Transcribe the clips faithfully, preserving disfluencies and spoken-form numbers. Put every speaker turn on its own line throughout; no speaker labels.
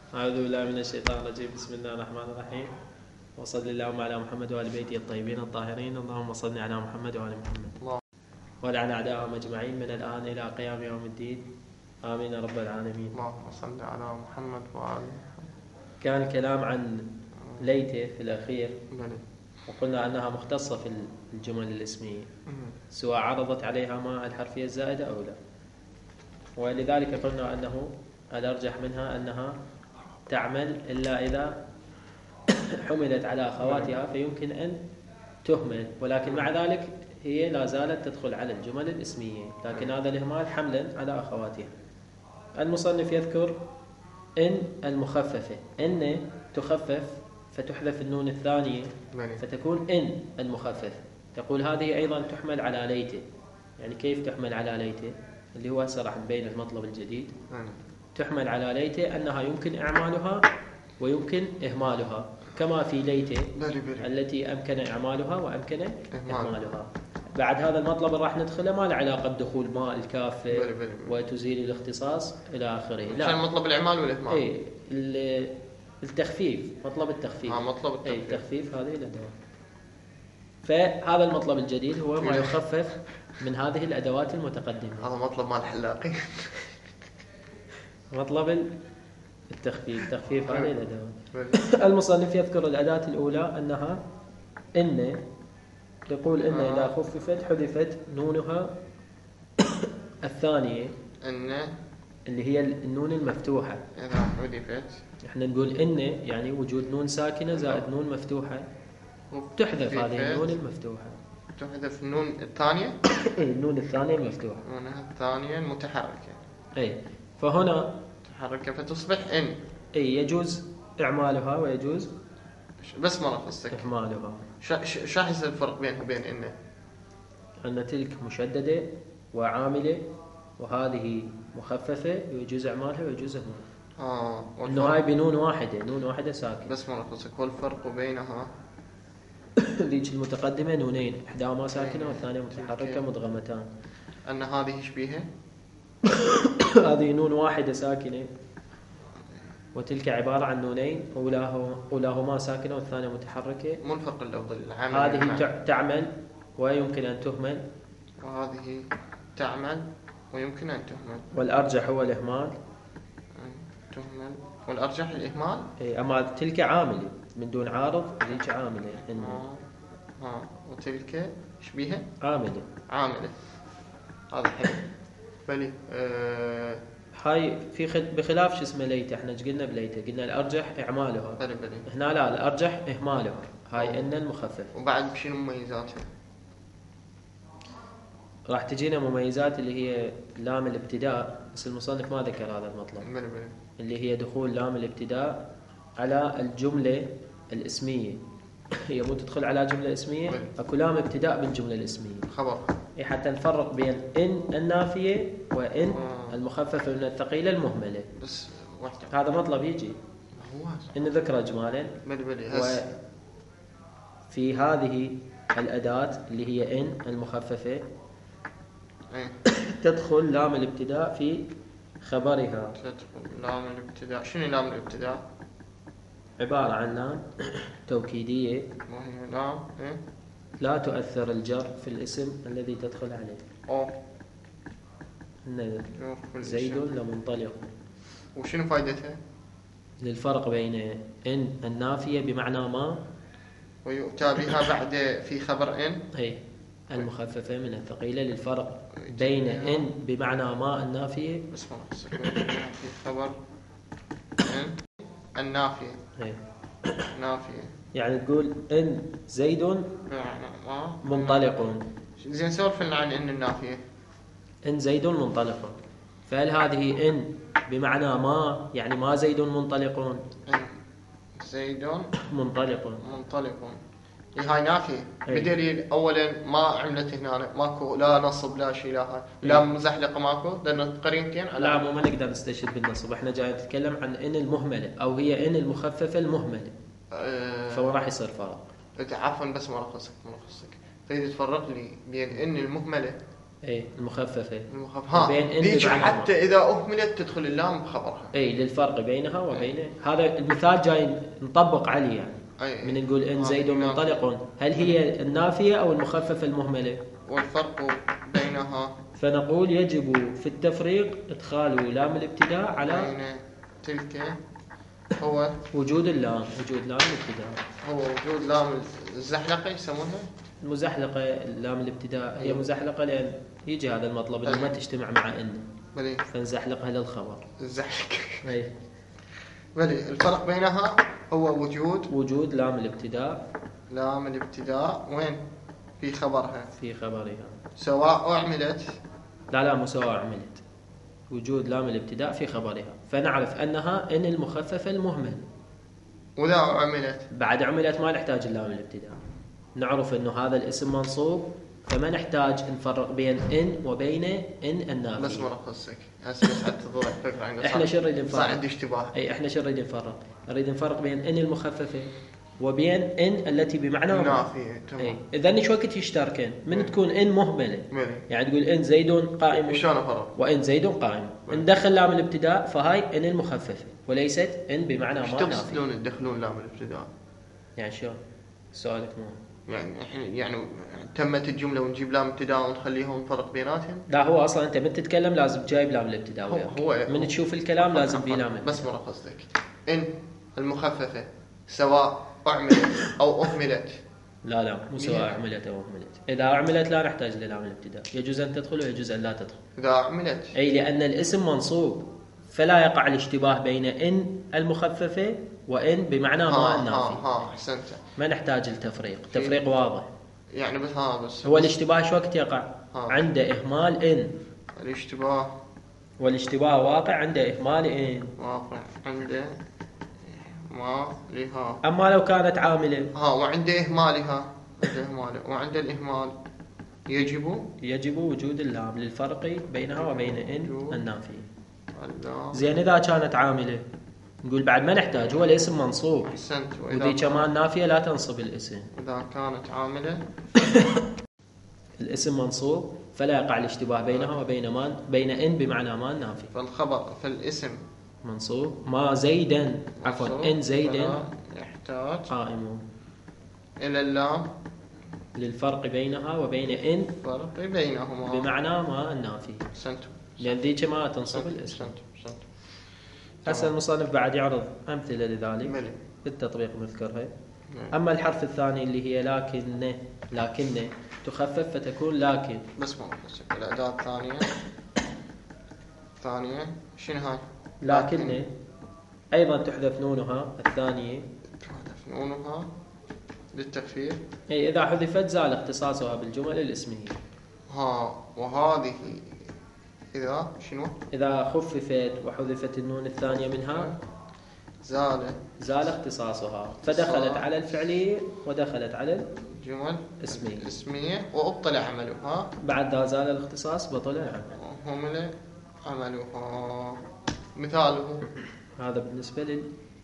أعوذ بالله من الشيطان الرجيم. بسم الله الرحمن الرحيم. وصلى اللهم على محمد وآل بيته الطيبين الطاهرين. اللهم صل على محمد وآل محمد
الله
وعلى أعدائهم أجمعين من الآن إلى قيام يوم الدين. آمين يا رب العالمين.
اللهم صل على محمد وآل محمد.
كان الكلام عن ليته في الأخير،
بلي.
وقلنا أنها مختصة في الجمل الاسمية سواء عرضت عليها ما الحرفية الزائدة أو لا، ولذلك قلنا أنه الأرجح منها أنها تعمل إلا إذا حملت على أخواتها فيمكن أن تهمل، ولكن مع ذلك هي لا زالت تدخل على الجمل الاسمية، لكن هذا الإهمال حملا على أخواتها. المصنف يذكر إن المخففة، إن تخفف فتحذف النون الثانية فتكون إن المخففة. تقول هذه أيضا تحمل على ليته. يعني كيف تحمل على ليته؟ اللي هو هسه راح نبين المطلب الجديد. تحمل على ليته أنها يمكن إعمالها ويمكن إهمالها، كما في ليته التي أمكن إعمالها وأمكن إهمالها. بعد هذا المطلب راح ندخله ما له علاقة بدخول ماء الكافة وتزيل الاختصاص إلى آخره. لا،
عشان مطلب الإعمال والإهمال.
إيه، التخفيف، مطلب التخفيف.
آه مطلب التخفيف.
إيه، التخفيف هذه الأدوات. فهذا المطلب الجديد هو ما يخفف من هذه الأدوات المتقدمة.
هذا مطلب مال الحلاقي.
مطلب التخفيف، تخفيف هذه الأدوات. المصنف يذكر الأداة الأولى أنها إن. يقول إن إذا خففت حذفت نونها الثانية
إن
اللي هي النون المفتوحة.
إذا حذفت
إحنا نقول إن يعني وجود نون ساكنة زائد نون مفتوحة، تحذف هذه النون المفتوحة.
تحذف النون الثانية.
إيه، النون الثانية المفتوحة.
النون الثانية المتحركة.
إيه، فهنا
متحركة فتصبح إن.
إيه، يجوز إعمالها ويجوز
بس ما قصدك
إهمالها.
شو حس الفرق بينها وبين إن؟
أن تلك مشددة وعاملة وهذه مخففة، يجوز إعمالها ويجوز إهمالها.
آه.
إنه هاي بنون واحدة، نون واحدة ساكنة.
بس ما قصدك والفرق بينها؟
ذيك المتقدمة نونين، إحداهما ساكنة والثانية متحركة مدغمتان.
أن هذه إيش بيها؟
هذه نون واحدة ساكنة وتلك عبارة عن نونين، أولاهما ساكنة والثانية متحركة.
مو الفرق اللفظي العام.
هذه تعمل ويمكن أن تهمل،
وهذه تعمل ويمكن أن تهمل.
والأرجح هو الإهمال.
تهمل والأرجح الإهمال.
إيه، أما تلك عاملة من دون عارض، ذيك عاملة. إن
آه. آه. وتلك إيش بيها؟
عاملة.
عاملة. هذا حلو. بلي. آه.
هاي في خل... بخلاف شو اسمه ليته. احنا ايش قلنا بليته؟ قلنا الارجح اعمالها.
بلي بلي.
هنا لا، الارجح اهمالها. هاي
أوه.
ان المخفف.
وبعد بشنو مميزاتها؟
راح تجينا مميزات اللي هي لام الابتداء، بس المصنف ما ذكر هذا المطلب.
بلي بلي.
اللي هي دخول لام الابتداء على الجملة الاسمية. هي مو تدخل على جملة اسمية، اكو لام ابتداء بالجملة الاسمية.
خبر.
اي، حتى نفرق بين ان النافية وان آه. المخففة من الثقيلة المهملة.
بس واحدة.
هذا مطلب يجي.
هو
إن ذكر إجمالا.
بلي بلي. هس.
وفي هذه الأداة اللي هي إن المخففة
ايه.
تدخل لام الابتداء في خبرها.
تدخل لام الابتداء. شنو لام الابتداء؟
عبارة عن لام توكيدية.
وهي لام ايه؟
لا تؤثر الجر في الاسم الذي تدخل عليه.
أوه.
إن زيد لمنطلق.
وشنو فائدتها؟
للفرق بين إن النافية بمعنى ما
ويؤتى بها بعد في خبر إن.
هي المخففة من الثقيلة، للفرق بين إن بمعنى ما النافية.
بس ما نقصك في خبر إن النافية.
هي
نافية.
يعني تقول إن زيد منطلق.
زين سولف لنا عن إن النافية.
إن زيد منطلق، فهل هذه إن بمعنى ما يعني ما زيد منطلق؟
إن زيد
منطلق.
منطلق. هاي نافية. بدليل أولا ما عملت هنا ماكو لا نصب لا شيء لا هاي لا مزحلقة ماكو، لأن قرينتين على.
لا، مو ما نقدر نستشهد بالنصب. احنا جاي نتكلم عن إن المهملة أو هي إن المخففة المهملة. أه فهو راح يصير فرق.
عفوا بس ما رخصك ما رخصك. تريد تفرق لي بين إن المهملة
اي المخففة
المخففة ها
بين إن
ديك
بمعنى
حتى
ما.
إذا أهملت تدخل اللام بخبرها.
اي للفرق بينها وبين هذا المثال جاي نطبق عليه يعني.
أي
من نقول إن
ها،
زيد منطلق، هل هي النافية أو المخففة المهملة؟
والفرق بينها
فنقول يجب في التفريق إدخال لام الابتداء على
بين تلك هو
وجود اللام، وجود لام الابتداء،
هو وجود لام الزحلقة يسمونها
المزحلقة. لام الابتداء هي مزحلقة لأن يجي هذا المطلب إنه ما تجتمع مع إن،
بلي
فنزحلقها للخبر.
الزحلقة
أي
بلي الفرق بينها هو وجود
وجود لام الابتداء
لام الابتداء وين في خبرها
في خبرها،
سواء أعملت
لا لا مو سواء عملت، وجود لام الابتداء في خبرها، فنعرف أنها إن المخففة المهمل.
وإذا عملت
بعد عملت ما نحتاج اللام الابتداء، نعرف أنه هذا الاسم منصوب، فما نحتاج نفرق بين إن وبين إن النافية.
بس ما أخصك بس حتى تضوح فكرة عن
إحنا شو نريد نفرق؟
صار عندي اشتباه.
أي إحنا شو نريد نفرق؟ نريد نفرق بين إن المخففة وبين إن التي بمعنى
نافية. تمام.
إذا إيش وقت يشتركن؟ من تكون إن مهملة،
ملي.
يعني تقول إن زيد قائم
شلون أفرق؟
وإن زيد قائم، ندخل لام الابتداء فهاي إن المخففة وليست إن بمعنى ما
ايش
نافية.
تقصدون تدخلون لام الابتداء؟
يعني شو؟ سؤالك مو
يعني احنا يعني تمت الجملة ونجيب لام ابتداء ونخليهم فرق بيناتهم؟
لا، هو اصلا انت من تتكلم لازم جايب لام الابتداء وياك.
هو
من تشوف الكلام لازم في لام.
بس مرة قصدك ان المخففة سواء اعملت او اهملت.
لا لا مو سواء عملت او اهملت، اذا عملت لا نحتاج للام الابتداء، يجوز ان تدخل ويجوز ان لا تدخل.
اذا عملت
اي لان الاسم منصوب، فلا يقع الاشتباه بين ان المخففة وان بمعنى ما النافي.
ها ها احسنت.
ما نحتاج التفريق، تفريق واضح.
يعني بس ها بس
هو الاشتباه شو وقت يقع؟
ها.
عند اهمال ان.
الاشتباه
والاشتباه واقع عند اهمال ان.
واقع عنده ما لها.
اما لو كانت عاملة
ها وعند اهمالها عند اهماله وعند الاهمال يجب
يجب وجود اللام للفرق بينها وبين ان النافية.
اللام.
زين إذا كانت عاملة نقول بعد ما نحتاج، هو الاسم منصوب
احسنت.
وذي كمان نافية لا تنصب الاسم.
إذا كانت عاملة
الاسم منصوب فلا يقع الاشتباه بينها وبين ما بين إن بمعنى ما النافي.
فالخبر فالاسم
منصوب ما زيدا عفوا إن زيدا
يحتاج
قائم
إلى اللام
للفرق بينها وبين إن
فرق بينهما
بمعنى ما النافي،
سنت
لأن ذيك ما تنصب الاسم.
سنت سنت.
هسه المصنف بعد يعرض أمثلة لذلك
ملي.
بالتطبيق نذكرها. أما الحرف الثاني اللي هي لكن لكن تخفف فتكون لكن.
بس ما أخصك الأداة الثانية الثانية شنو هاي؟
لكن أيضا تحذف نونها الثانية،
تحذف نونها للتخفيف.
أي إذا حذفت زال اختصاصها بالجمل الاسمية.
ها وهذه إذا شنو؟
إذا خففت وحذفت النون الثانية منها
زال
زال اختصاصها، فدخلت على الفعلية ودخلت على
الجمل
الاسمية
الاسمية وأبطل عملها.
بعد ذا زال الاختصاص بطل العمل.
همل عملها. مثاله
هذا بالنسبة لل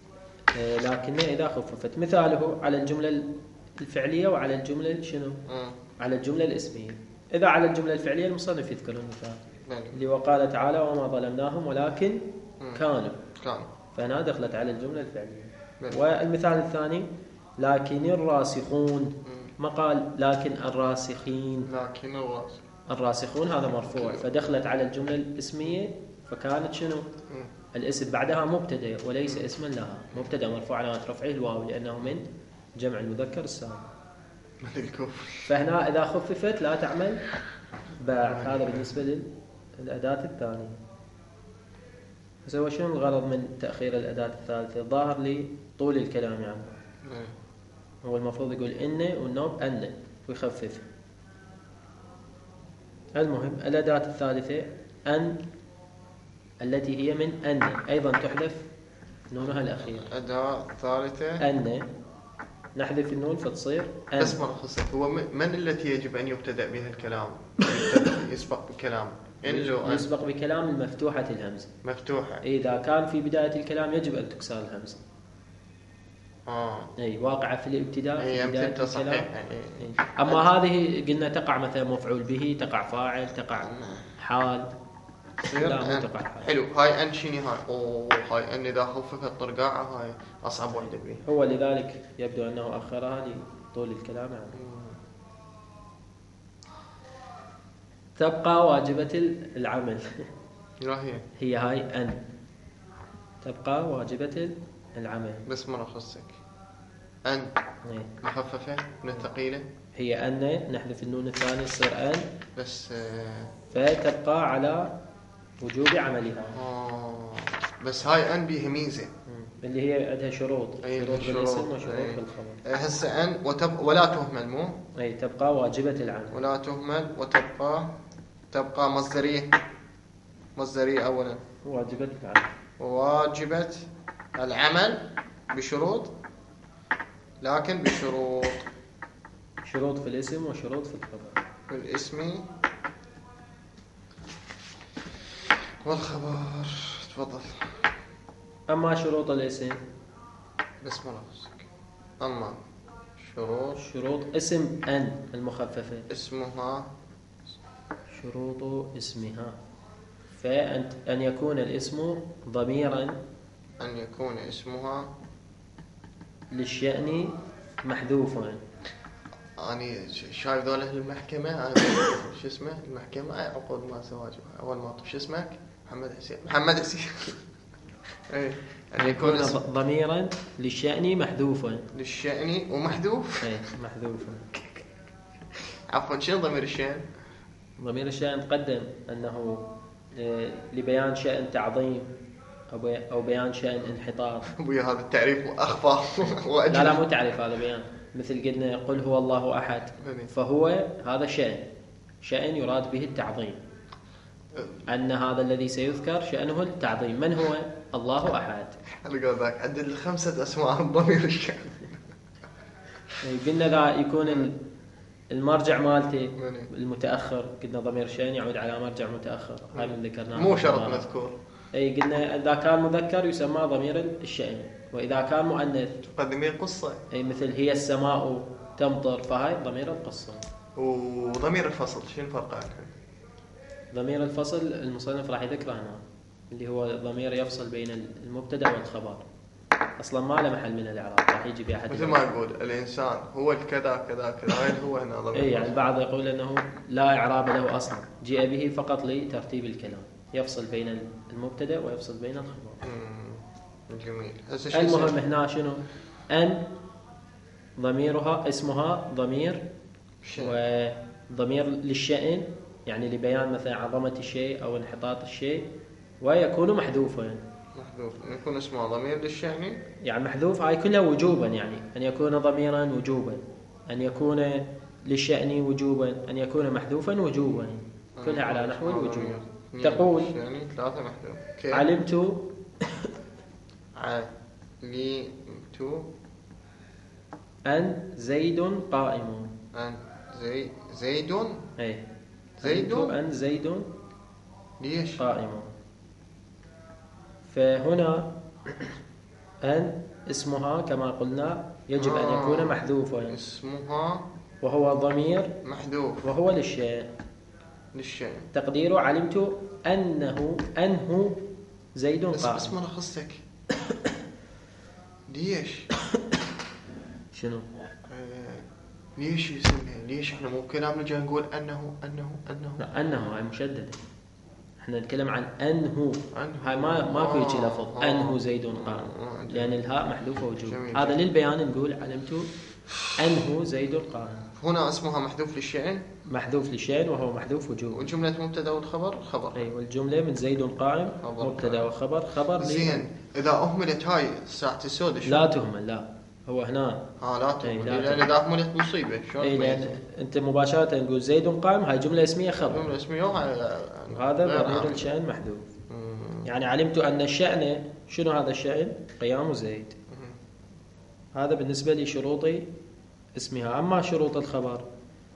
لكن إذا خففت، مثاله على الجملة الفعلية وعلى الجملة شنو؟
م.
على الجملة الاسمية. إذا على الجملة الفعلية المصنف يذكر المثال اللي وقال تعالى وما ظلمناهم ولكن
م.
كانوا
كانوا،
فهنا دخلت على الجملة الفعلية.
بل.
والمثال الثاني لكن الراسخون،
م.
ما قال لكن الراسخين،
لكن الراسخ
الراسخون هذا مرفوع فدخلت على الجملة الاسمية فكانت شنو؟
م.
الاسم بعدها مبتدا وليس اسما لها، مبتدا مرفوع على رفعه الواو لأنه من جمع المذكر السالم. فهنا إذا خففت لا تعمل باع. هذا بالنسبة للأداة الثانية. هو شنو الغرض من تأخير الأداة الثالثة؟ ظاهر لي طول الكلام يعني. هو المفروض يقول إن والنوب أن ويخفف. المهم الأداة الثالثة أن التي هي من أن أيضا تحذف نونها الأخير.
أداة ثالثة
أن نحذف النون فتصير أن.
بس ما خصك هو من التي يجب أن يبتدأ بها الكلام؟ يسبق بكلام إن لو أن
يسبق بكلام المفتوحة الهمزة
مفتوحة.
إذا كان في بداية الكلام يجب أن تكسر الهمزة.
آه.
أي واقعة في الابتداء في بداية الكلام.
صحيح.
أما هذه قلنا تقع مثلا مفعول به، تقع فاعل، تقع حال. لا مو تقع حال.
حلو. هاي أن شيني هاي أوه هاي أن إذا خففت طرقاعة هاي أصعب واحدة بيه.
هو لذلك يبدو أنه أخرها لطول الكلام عنه. تبقى واجبة العمل.
لا هي
هي هاي أن تبقى واجبة العمل.
بس ما نخصك أن
إيه.
مخففة من الثقيلة.
هي أن نحذف النون الثانية تصير أن
بس آه
فتبقى على وجوب عملها.
آه بس هاي أن بيها ميزة
اللي هي عندها شروط.
أي
شروط بالاسم وشروط
أي.
بالخبر.
هسه أن وتب ولا تهمل مو.
أي تبقى واجبة العمل.
ولا تهمل وتبقى تبقى مصدرية. مصدرية أولا.
واجبة العمل.
واجبة العمل بشروط، لكن بشروط.
شروط في الاسم وشروط في الخبر.
في الاسم والخبر. تفضل.
أما شروط الاسم
بسم الله نفسك. أما شروط
شروط اسم أن المخففة
اسمها
شروط اسمها فأن أن يكون الاسم ضميرا
أن يكون اسمها
للشأن محذوفا.
أنا شايف ذولا المحكمة أنا شو اسمه المحكمة عقود ما زواج أول ما شو اسمك محمد حسين محمد حسين إيه
أن يكون ضميرا للشأن محذوفا.
للشأن ومحذوف.
إيه محذوفا.
عفوا شنو ضمير الشأن؟
ضمير الشأن قدم أنه لبيان شأن تعظيم أو بيان شأن انحطاط.
أبويا هذا التعريف أخفى
لا لا مو تعريف هذا بيان. مثل قلنا قل هو الله أحد فهو هذا شأن شأن يراد به التعظيم. أن هذا الذي سيذكر شأنه التعظيم. من هو؟ الله أحد.
أنا قال ذاك عدد الخمسة أسماء ضمير الشأن.
قلنا ذا يكون المرجع مالته المتأخر. قلنا ضمير الشأن يعود على مرجع متأخر. هاي من ذكرناه
مو شرط مذكور.
أي قلنا إذا كان مذكر يسمى ضمير الشأن، وإذا كان مؤنث
ضمير قصة.
أي مثل هي السماء تمطر فهاي ضمير القصة.
وضمير الفصل شنو الفرق عنهم؟
ضمير الفصل المصنف راح يذكره هنا اللي هو ضمير يفصل بين المبتدأ والخبر. أصلا ما له محل من الإعراب راح يجي بأحد.
مثل ما يقول الإنسان هو الكذا كذا كذا هاي هو هنا ضمير.
أي يعني البعض يقول أنه لا إعراب له أصلا جاء به فقط لترتيب الكلام يفصل بين المبتدأ ويفصل بين الخبر.
جميل.
المهم هنا شنو أن ضميرها اسمها ضمير وضمير للشأن يعني لبيان مثلا عظمة الشيء أو انحطاط الشيء ويكون محذوفا.
محذوف يكون اسمه ضمير للشأن
يعني محذوف هاي كلها وجوبا يعني أن يكون ضميرا وجوبا أن يكون للشأن وجوبا أن يكون محذوفا وجوبا كلها على نحو الوجوب. تقول
يعني ثلاثة محذوف.
علمت
علمت
أن زيد قائم.
أن زي زيد
أي
زيد
أن زيد
ليش
قائم. فهنا أن اسمها كما قلنا يجب آه. أن يكون محذوفا.
اسمها
وهو ضمير
محذوف
وهو للشيء
للشيء.
تقديره علمت أنه أنه زيد قائم.
بس ما نخصك ليش
شنو
آه ليش يسميها ليش احنا مو كلامنا جاي نقول انه انه انه
لا انه هاي مشدده. احنا نتكلم عن انه هاي ما ما في شيء لفظ آه. انه زيد قائم آه. لان الهاء محذوفه وجوب. هذا للبيان نقول علمت انه زيد قائم.
هنا اسمها محذوف للشأن
محذوف للشأن وهو محذوف وجوب.
وجمله مبتدا والخبر خبر.
اي والجمله من زيد قائم مبتدا وخبر خبر.
زين اذا اهملت هاي ساعه السود
لا تهمل. لا هو هنا
اه لا تهمل لان اذا اهملت مصيبه. شلون
اي لان انت مباشره نقول زيد قائم هاي جمله اسميه خبر.
جمله اسميه
هذا ضمير الشأن محذوف. يعني علمت ان الشأن شنو هذا الشأن قيام زيد. هذا بالنسبه لشروط اسمها. اما شروط الخبر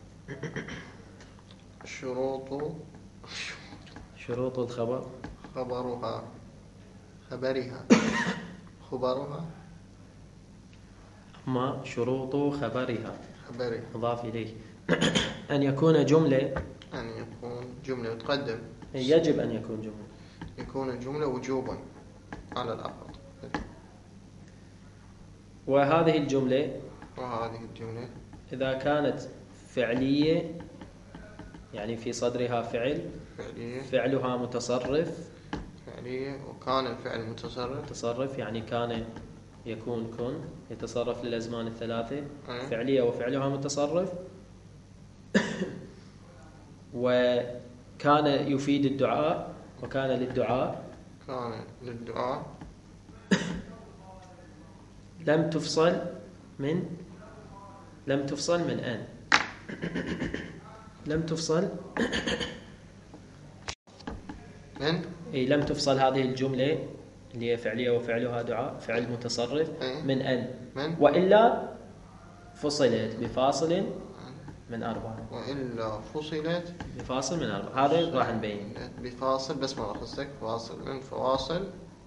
شروط
شروط الخبر
خبرها خبرها خبرها
ما شروط خبرها
خبري
مضاف إليه أن يكون جملة
أن يكون جملة وتقدم
يجب أن يكون جملة
يكون جملة وجوبا على الأقل.
وهذه الجملة
وهذه الجملة
إذا كانت فعلية يعني في صدرها فعل
فعلية
فعلها متصرف
فعلية وكان الفعل متصرف
متصرف يعني كان يكون كن يتصرف للأزمان الثلاثة
أه.
فعلية وفعلها متصرف وكان يفيد الدعاء وكان للدعاء
كان للدعاء
لم تفصل من لم تفصل من أن لم تفصل
من
أي لم تفصل هذه الجملة اللي هي فعلية وفعلها دعاء فعل متصرف
أه.
من أن
من
وإلا فصلت بفاصل من أربعة
وإلا فصلت
بفاصل من أربعة هذا راح نبين
بفاصل بس ما أخصك فاصل من فواصل.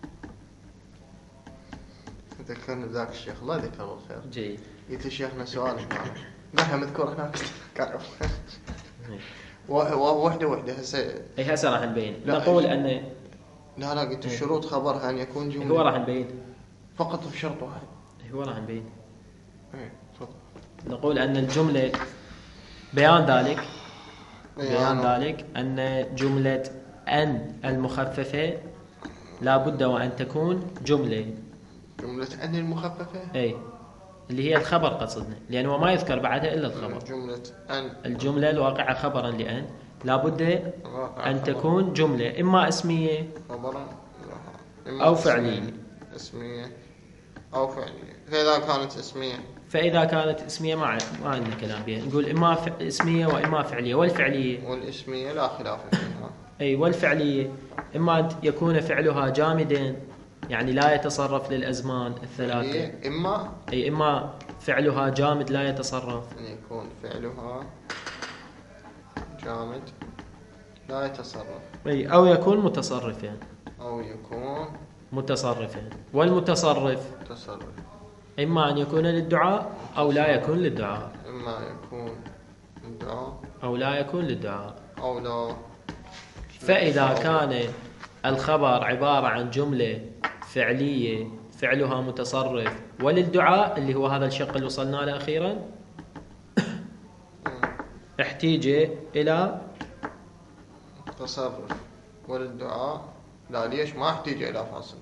ذكرني بذاك الشيخ الله ذكره الخير
جيد
قلت شيخنا سؤال قالها مذكور هناك كعرف وحده وحده هسه
اي هسه راح نبين نقول ان
لا لا قلت الشروط خبرها ان يكون جمله
هو راح نبين
فقط بشرط واحد
هو راح نبين
اي تفضل.
نقول ان الجمله بيان ذلك بيان
أنا.
ذلك ان جمله ان المخففه لا بد وان تكون جمله
جمله ان المخففه
اي اللي هي الخبر قصدنا لانه ما يذكر بعدها الا الخبر.
جمله ان
الجمله الواقعه خبرا لان لا بد ان تكون جمله اما اسميه
خبرا
او فعليه
اسميه او فعليه. فاذا كانت اسميه
فاذا كانت اسميه ما ما عندنا كلام بها نقول اما ف... اسميه واما فعليه. والفعليه
والاسميه لا خلاف فيها
اي والفعليه اما يكون فعلها جامدا يعني لا يتصرف للازمان الثلاثه
اما
اي اما فعلها جامد لا يتصرف
ان يكون فعلها جامد لا يتصرف
اي او يكون متصرفا
او يكون
متصرفا. والمتصرف
تصرف
اما ان يكون للدعاء او لا يكون للدعاء
اما يكون الدعاء
او لا يكون للدعاء.
او لا.
فاذا كان الخبر عباره عن جمله فعليه فعلها متصرف وللدعاء اللي هو هذا الشق اللي وصلنا له اخيرا احتيج الى
تصرف وللدعاء لا ليش ما احتاج الى فاصل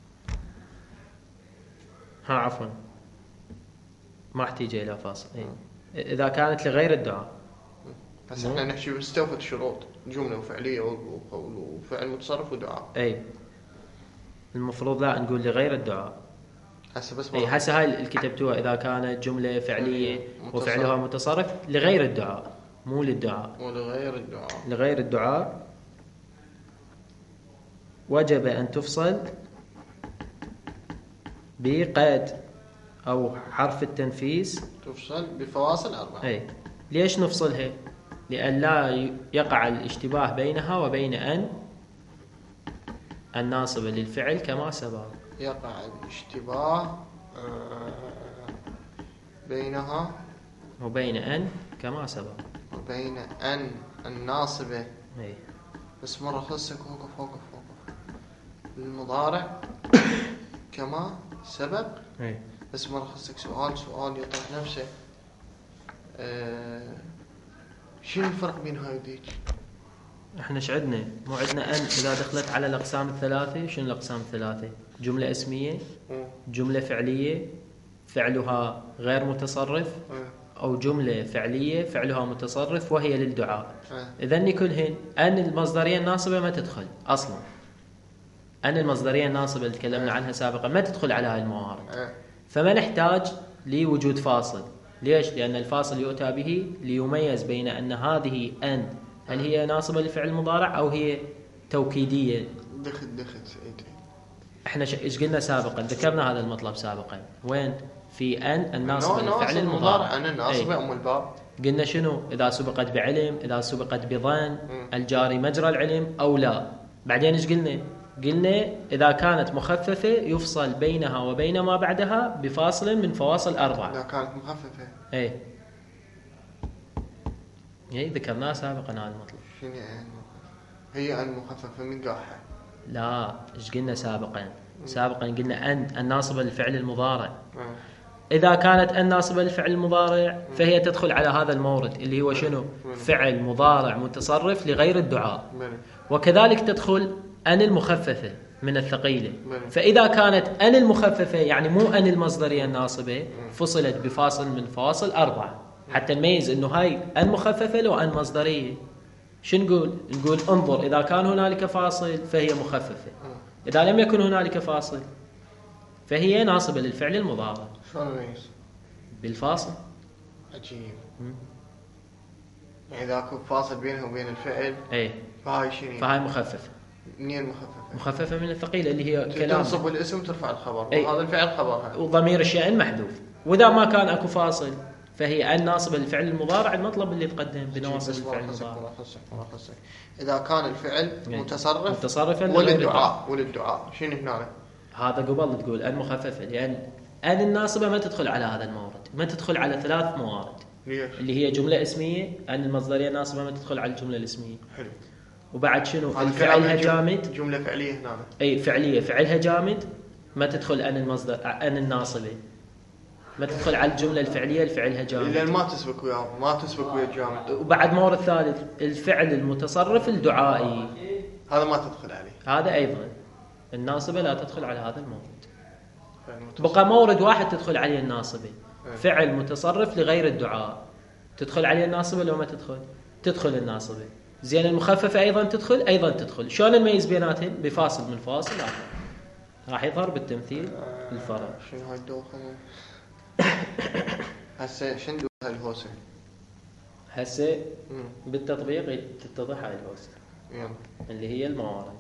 ها عفوا ما احتيج الى فاصل اي اذا كانت لغير الدعاء.
بس احنا نحكي باستوفت شروط جمله وفعليه وفعل متصرف ودعاء.
اي المفروض لا نقول لغير الدعاء
هسه بس
اي هسه هاي اللي كتبتوها اذا كانت جمله فعليه وفعلها متصرف لغير الدعاء مو للدعاء.
ولغير الدعاء
لغير الدعاء وجب ان تفصل بقيد او حرف التنفيس
تفصل بفواصل أربعة.
اي ليش نفصلها؟ لأن لا يقع الاشتباه بينها وبين أن الناصبة للفعل كما سبق.
يقع الاشتباه بينها
وبين أن كما سبق.
وبين أن الناصبة
اي
بس مرة خصك وقف وقف وقف المضارع كما سبق.
اي
بس مرة خصك سؤال سؤال يطرح نفسه أه شنو الفرق بين هاي وديك؟
احنا ايش عندنا؟ مو عندنا ان اذا دخلت على الاقسام الثلاثه. شنو الاقسام الثلاثه؟ جمله اسميه جمله فعليه فعلها غير متصرف او جمله فعليه فعلها متصرف وهي للدعاء. اذا كلهن ان المصدريه الناصبه ما تدخل اصلا. ان المصدريه الناصبه اللي تكلمنا عنها سابقا ما تدخل على هاي الموارد. فما نحتاج لوجود فاصل. ليش؟ لأن الفاصل يؤتى به ليميز بين أن هذه أن هل هي ناصبة للفعل المضارع أو هي توكيدية.
دخل دخل سعيد.
احنا ايش قلنا سابقا؟ ذكرنا هذا المطلب سابقا. وين؟ في أن الناصبة للفعل المضارع.
أن الناصبة أم الباب.
قلنا شنو؟ إذا سبقت بعلم، إذا سبقت بظن، الجاري مجرى العلم أو لا. بعدين ايش قلنا؟ قلنا إذا كانت مخففة يفصل بينها وبين ما بعدها بفاصل من فواصل أربعة.
إذا كانت مخففة.
أي أي ذكرناه سابقا هذا المطلب.
شنو يعني هي أن مخففة من قاحة؟
لا إيش قلنا سابقا؟ سابقا قلنا أن الناصبة للفعل المضارع.
أه.
إذا كانت أن ناصبة للفعل المضارع فهي تدخل على هذا المورد اللي هو شنو؟ فعل مضارع متصرف لغير الدعاء. وكذلك تدخل أن المخففة من الثقيلة. فإذا كانت أن المخففة يعني مو أن المصدرية الناصبة فصلت بفاصل من فواصل أربعة حتى نميز إنه هاي أن مخففة لو أن مصدرية. شو نقول؟ نقول انظر إذا كان هنالك فاصل فهي مخففة، إذا لم يكن هنالك فاصل فهي ناصبة للفعل المضارع.
شلون نميز؟
بالفاصل.
عجيب. يعني إذا أكو فاصل بينها وبين الفعل
أي
فهاي شنو؟
فهاي مخففة.
منين مخففة؟
مخففة من الثقيلة اللي هي كلام.
تنصب الاسم وترفع الخبر وهذا الفعل خبرها.
وضمير الشأن محذوف. وإذا ما كان أكو فاصل فهي أن ناصبة للفعل المضارع المطلب اللي تقدم بنواصب الفعل المضارع.
إذا كان الفعل
يعني
متصرف
متصرفا
وللدعاء وللدعاء شنو هنا؟
هذا قبل تقول أن مخففة لأن أن الناصبة ما تدخل على هذا المورد، ما تدخل على ثلاث موارد.
ليش؟
اللي هي جملة اسمية، أن المصدرية الناصبة ما تدخل على الجملة الاسمية.
حلو.
وبعد شنو؟ فعلها جامد.
جملة فعلية هنا.
أي فعلية فعلها جامد ما تدخل أن المصدر أن الناصبة. ما تدخل على الجملة الفعلية الفعلها جامد.
لأن ما تسبق وياه ما تسبق ويا الجامد.
وبعد مورد ثالث الفعل المتصرف الدعائي.
هذا ما تدخل عليه.
هذا أيضا الناصبة لا تدخل على هذا المورد. بقى مورد واحد تدخل عليه الناصبة. فعل متصرف لغير الدعاء. تدخل عليه الناصبة لو ما تدخل؟ تدخل الناصبة. زين المخففة أيضا تدخل أيضا تدخل. شلون نميز بيناتهم؟ بفاصل من فاصل آخر. راح يظهر بالتمثيل الفرق.
شنو هاي الدوخة؟ هسه شنو دوخة الهوسة؟
هسه بالتطبيق تتضح هاي الهوسة.
يلا.
اللي هي الموارد.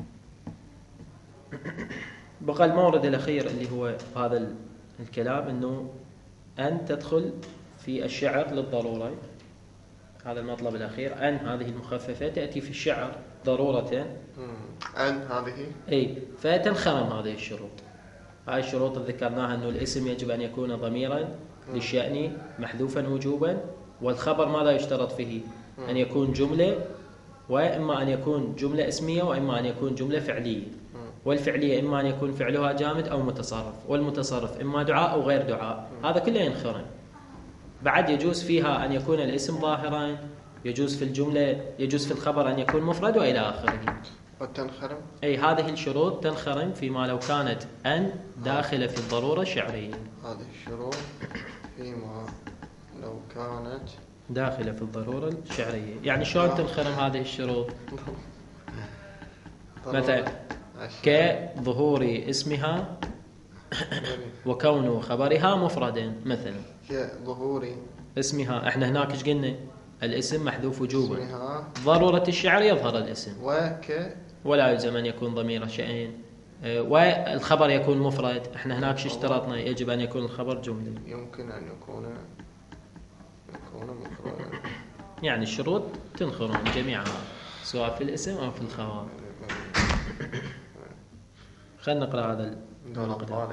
بقى المورد الأخير اللي هو هذا الكلام إنه أن تدخل في الشعر للضرورة. هذا المطلب الأخير. أن هذه المخففة تأتي في الشعر ضرورة.
أن هذه.
أي فتنخرم هذه الشروط. هاي الشروط اللي ذكرناها إنه الاسم يجب أن يكون ضميرا للشأن محذوفا وجوبا، والخبر ماذا يشترط فيه؟ أن يكون جملة، وإما أن يكون جملة اسمية وإما أن يكون جملة فعلية. والفعلية إما أن يكون فعلها جامد أو متصرف، والمتصرف إما دعاء أو غير دعاء. هذا كله ينخرم. بعد يجوز فيها أن يكون الاسم ظاهرا، يجوز في الجملة، يجوز في الخبر أن يكون مفرد وإلى آخره.
وتنخرم؟
أي هذه الشروط تنخرم فيما لو كانت أن داخلة في الضرورة الشعرية.
هذه الشروط فيما لو كانت
داخلة في الضرورة الشعرية. يعني شلون تنخرم هذه الشروط؟ مثلا كظهور اسمها وكون خبرها مفردا. مثلا
كظهور
اسمها، احنا هناك ايش قلنا؟ الاسم محذوف وجوبا. ضرورة الشعر يظهر الاسم.
وك
ولا يلزم أن يكون ضمير شيئين. والخبر يكون مفرد. احنا هناك شو اشترطنا؟ يجب أن يكون الخبر جملة.
يمكن أن يكون يكون مفردا.
يعني الشروط تنخرم جميعها سواء في الاسم أو في الخبر. خلينا نقرأ هذا المقدار.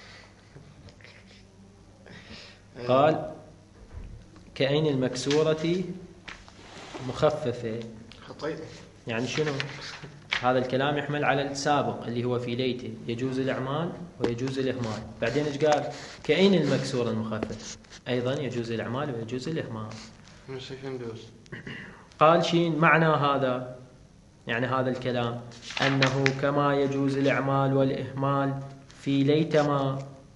قال كأين المكسورة مخففة.
خطيئة.
يعني شنو؟ هذا الكلام يحمل على السابق اللي هو في ليته يجوز الإعمال ويجوز الإهمال. بعدين ايش قال؟ كأين المكسورة المخفف أيضا يجوز الإعمال ويجوز الإهمال.
مش هندوس.
قال شين معنى هذا؟ يعني هذا الكلام أنه كما يجوز الإعمال والإهمال في ليتما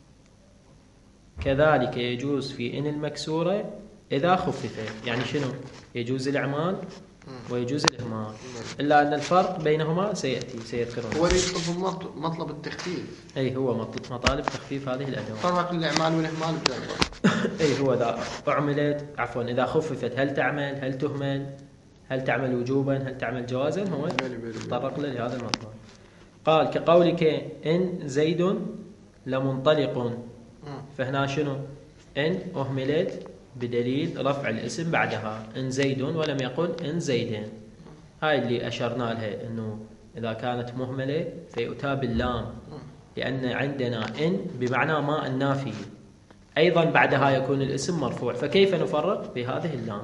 كذلك يجوز في إن المكسورة إذا خففت. يعني شنو؟ يجوز الإعمال ويجوز الإهمال، إلا أن الفرق بينهما سيأتي سيذكرون.
هو يطلب مطلب التخفيف.
أي هو مطالب تخفيف هذه الأدوات.
فرق الإعمال والإهمال
أي هو إذا أعملت عفوا إذا خففت هل تعمل هل تهمل هل تعمل وجوبا هل تعمل جوازا. هو تطرق له لهذا المطلب. قال كقولك إن زيد لمنطلق. فهنا شنو؟ إن أهملت بدليل رفع الاسم بعدها إن زيد ولم يقل إن زيدين. هاي اللي أشرنا لها إنه إذا كانت مهملة فيؤتى باللام، لأن عندنا إن بمعنى ما النافية، أيضا بعدها يكون الاسم مرفوع، فكيف نفرق بهذه اللام؟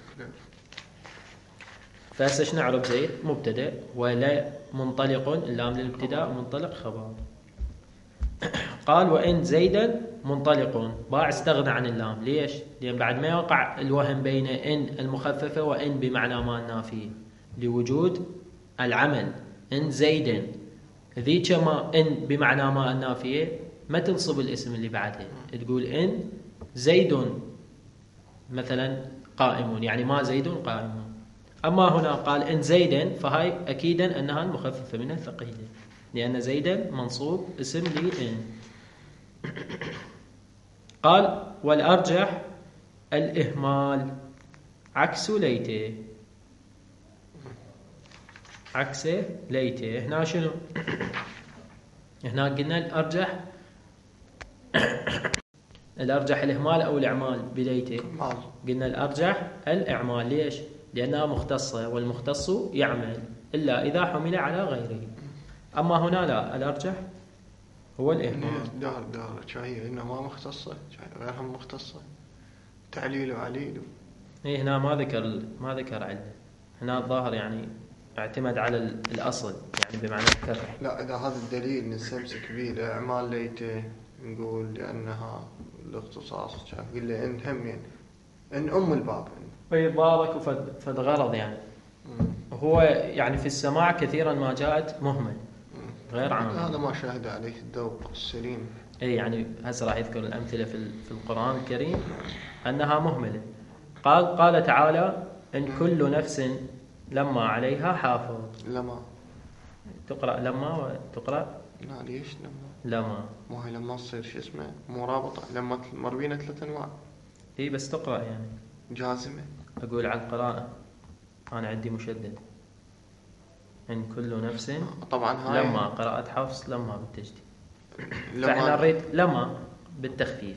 فهسه شنو نعرف؟ زيد مبتدأ، ولا منطلق اللام للابتداء، ومنطلق خبر. قال وإن زيدا منطلق، باع استغنى عن اللام. ليش؟ لأن بعد ما يقع الوهم بين إن المخففة وإن بمعنى ما النافية لوجود العمل. إن زيدا ذيك ما إن بمعنى ما النافية ما تنصب الاسم اللي بعدها، تقول إن زيد مثلا قائم، يعني ما زيد قائم. أما هنا قال إن زيدا، فهاي أكيدا أنها المخففة من الثقيلة، لأن زيدا منصوب اسم لإن. قال والأرجح الإهمال عكس ليته. عكس ليته هنا شنو؟ هنا قلنا الأرجح الأرجح الإهمال أو الإعمال بليته. قلنا الأرجح الإعمال. ليش؟ لأنها مختصة، والمختص يعمل إلا إذا حمل على غيره. أما هنا لا، الأرجح هو الإهمال.
دار دار شاهية إنها ما مختصة، غيرها مختصة، تعليل وعليل.
إيه هنا ما ذكر ما ذكر علة. هنا الظاهر يعني اعتمد على الأصل، يعني بمعنى الكره.
لا، إذا هذا الدليل نستمسك به الإعمال ليته، نقول لأنها الاختصاص. قل لي إن هم يعني إن أم الباب
فيضارك فد غرض يعني. مم. هو يعني في السماع كثيرا ما جاءت مهمل غير عام.
هذا ما شاهد عليه الذوق السليم.
اي يعني هسه راح يذكر الامثله في في القران الكريم انها مهمله. قال قال تعالى ان كل نفس لما عليها حافظ.
لما
تقرا لما وتقرا
لا. ليش لما؟
لما
ما هي لما تصير شو اسمه مرابطه. لما مربينا ثلاث انواع.
اي بس تقرا يعني
جازمه. اقول
على القراءه انا عندي مشدد. ان كل نفس
طبعا هاي
لما قراءه حفص لما بالتجديد. فاحنا نريد لما بالتخفيف.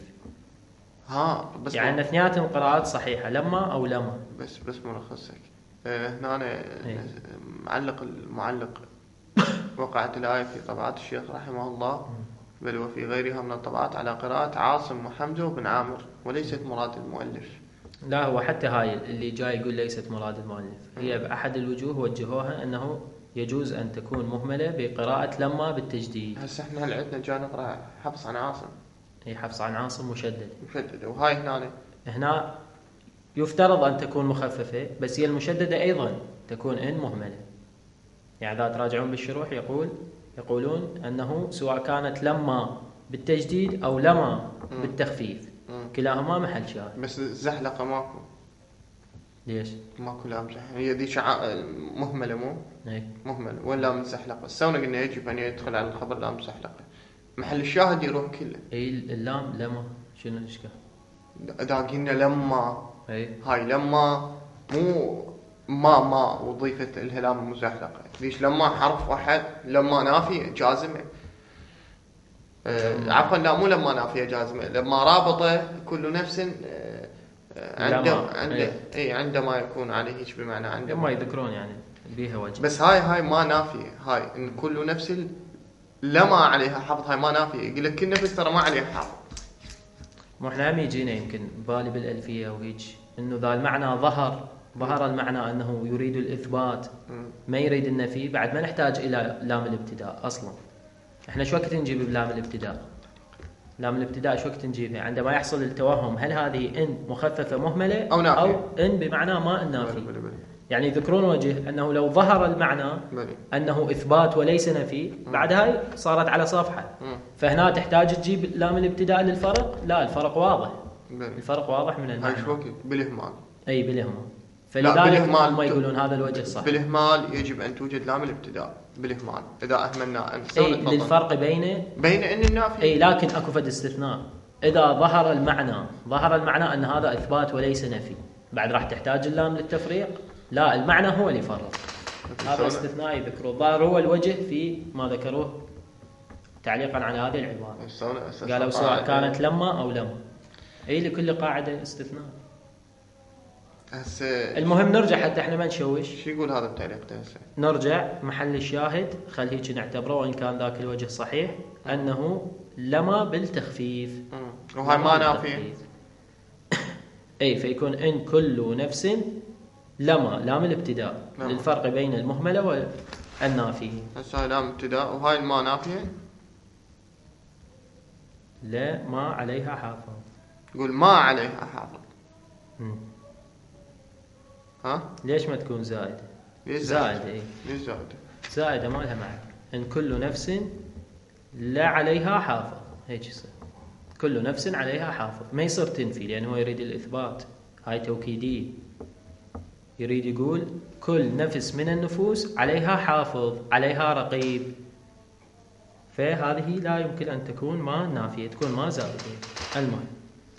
ها بس
يعني اثنيناتهم قراءات صحيحه، لما او لما.
بس بس ملخصك هنا أنا
إيه؟
معلق المعلق وقعت الآية في طبعات الشيخ رحمه الله، بل وفي غيرها من الطبعات على قراءة عاصم وحمزة وبن عامر، وليست مراد المؤلف.
لا، هو حتى هاي اللي جاي يقول ليست مراد المؤلف، هي بأحد الوجوه وجهوها أنه يجوز أن تكون مهملة بقراءة لما بالتجديد.
هسه احنا هل عندنا جاي نقرأ حفص عن عاصم؟
هي حفص عن عاصم مشدد
مشدد، وهاي هنا
هنا يفترض أن تكون مخففة، بس هي المشددة أيضا تكون إن مهملة. يعني إذا تراجعون بالشروح يقول يقولون أنه سواء كانت لما بالتجديد أو لما بالتخفيف كلاهما محل شاهد.
بس الزحلقة ماكو.
ليش؟
ماكو لام زحلقة، هي دي شع... مهملة مو؟
ايه
مهملة ولا من زحلقة. السونا قلنا يجب أن يدخل على الخبر لام زحلقة، محل الشاهد يروح كله.
اي اللام لما شنو الاشكال؟
إذا قلنا لما
اي
هاي لما مو ما ما وظيفة الهلام المزحلقة. ليش لما حرف واحد؟ لما نافية جازمة. آه عفوا لا، مو لما نافية جازمة، لما رابطة كل نفس آه عندما عنده اي عندما يكون عليه هيك بمعنى عندما
ما يذكرون يعني بيها وجه.
بس هاي هاي ما نافية. هاي ان كل نفس لما عليها حفظ، هاي ما نافية. يقول لك كل نفس ترى ما عليها حفظ.
مو احنا هم يجينا يمكن بالي بالألفية وهيك انه ذا المعنى ظهر ظهر المعنى أنه يريد الإثبات ما يريد النفي، بعد ما نحتاج إلى لام الابتداء أصلا. إحنا شو وقت نجيب بلام الابتداء؟ لام الابتداء شو وقت نجيبها؟ عندما يحصل التوهم هل هذه إن مخففة مهملة
أو,
أو إن بمعنى ما النافي. يعني يذكرون وجه أنه لو ظهر المعنى أنه إثبات وليس نفي، بعد هاي صارت على صفحة. فهنا تحتاج تجيب لام الابتداء للفرق؟ لا، الفرق واضح. الفرق واضح من المعنى.
هاي شو وقت؟ بالإهمال.
أي بالإهمال. فلذلك هم يقولون هذا الوجه صح.
بالإهمال يجب أن توجد لام الابتداء بالإهمال إذا أهملنا أن.
أي للفرق بين
بين إن النافي.
أي لكن أكو فد استثناء. إذا ظهر المعنى ظهر المعنى أن هذا إثبات وليس نفي، بعد راح تحتاج اللام للتفريق؟ لا، المعنى هو اللي يفرق. هذا استثناء يذكروه، ظاهر هو الوجه في ما ذكروه تعليقا على هذه العبارة. قالوا سواء كانت لما أو لما. أي لكل قاعدة استثناء.
هسه
المهم نرجع حتى احنا ما نشوش.
شو يقول هذا التعليق ده هسه؟
نرجع محل الشاهد، خل هيك نعتبره وإن كان ذاك الوجه صحيح أنه لما بالتخفيف.
وهاي ما نافية.
أي فيكون إن كل نفس لما لام الابتداء
لما.
للفرق بين المهملة والنافية.
هسه هاي لام ابتداء وهاي ما نافية.
لا ما عليها حافظ.
يقول ما عليها حافظ.
مم.
ها؟
ليش ما تكون زائدة؟
ليش
زائدة؟ إيه
ليش زائدة؟
زائدة ما لها معنى. إن كل نفس لا عليها حافظ هيك يصير. كل نفس عليها حافظ ما يصير تنفي لأنه هو يريد الإثبات. هاي توكيدية. يريد يقول كل نفس من النفوس عليها حافظ عليها رقيب. فهذه لا يمكن أن تكون ما نافية تكون ما زائدة. المهم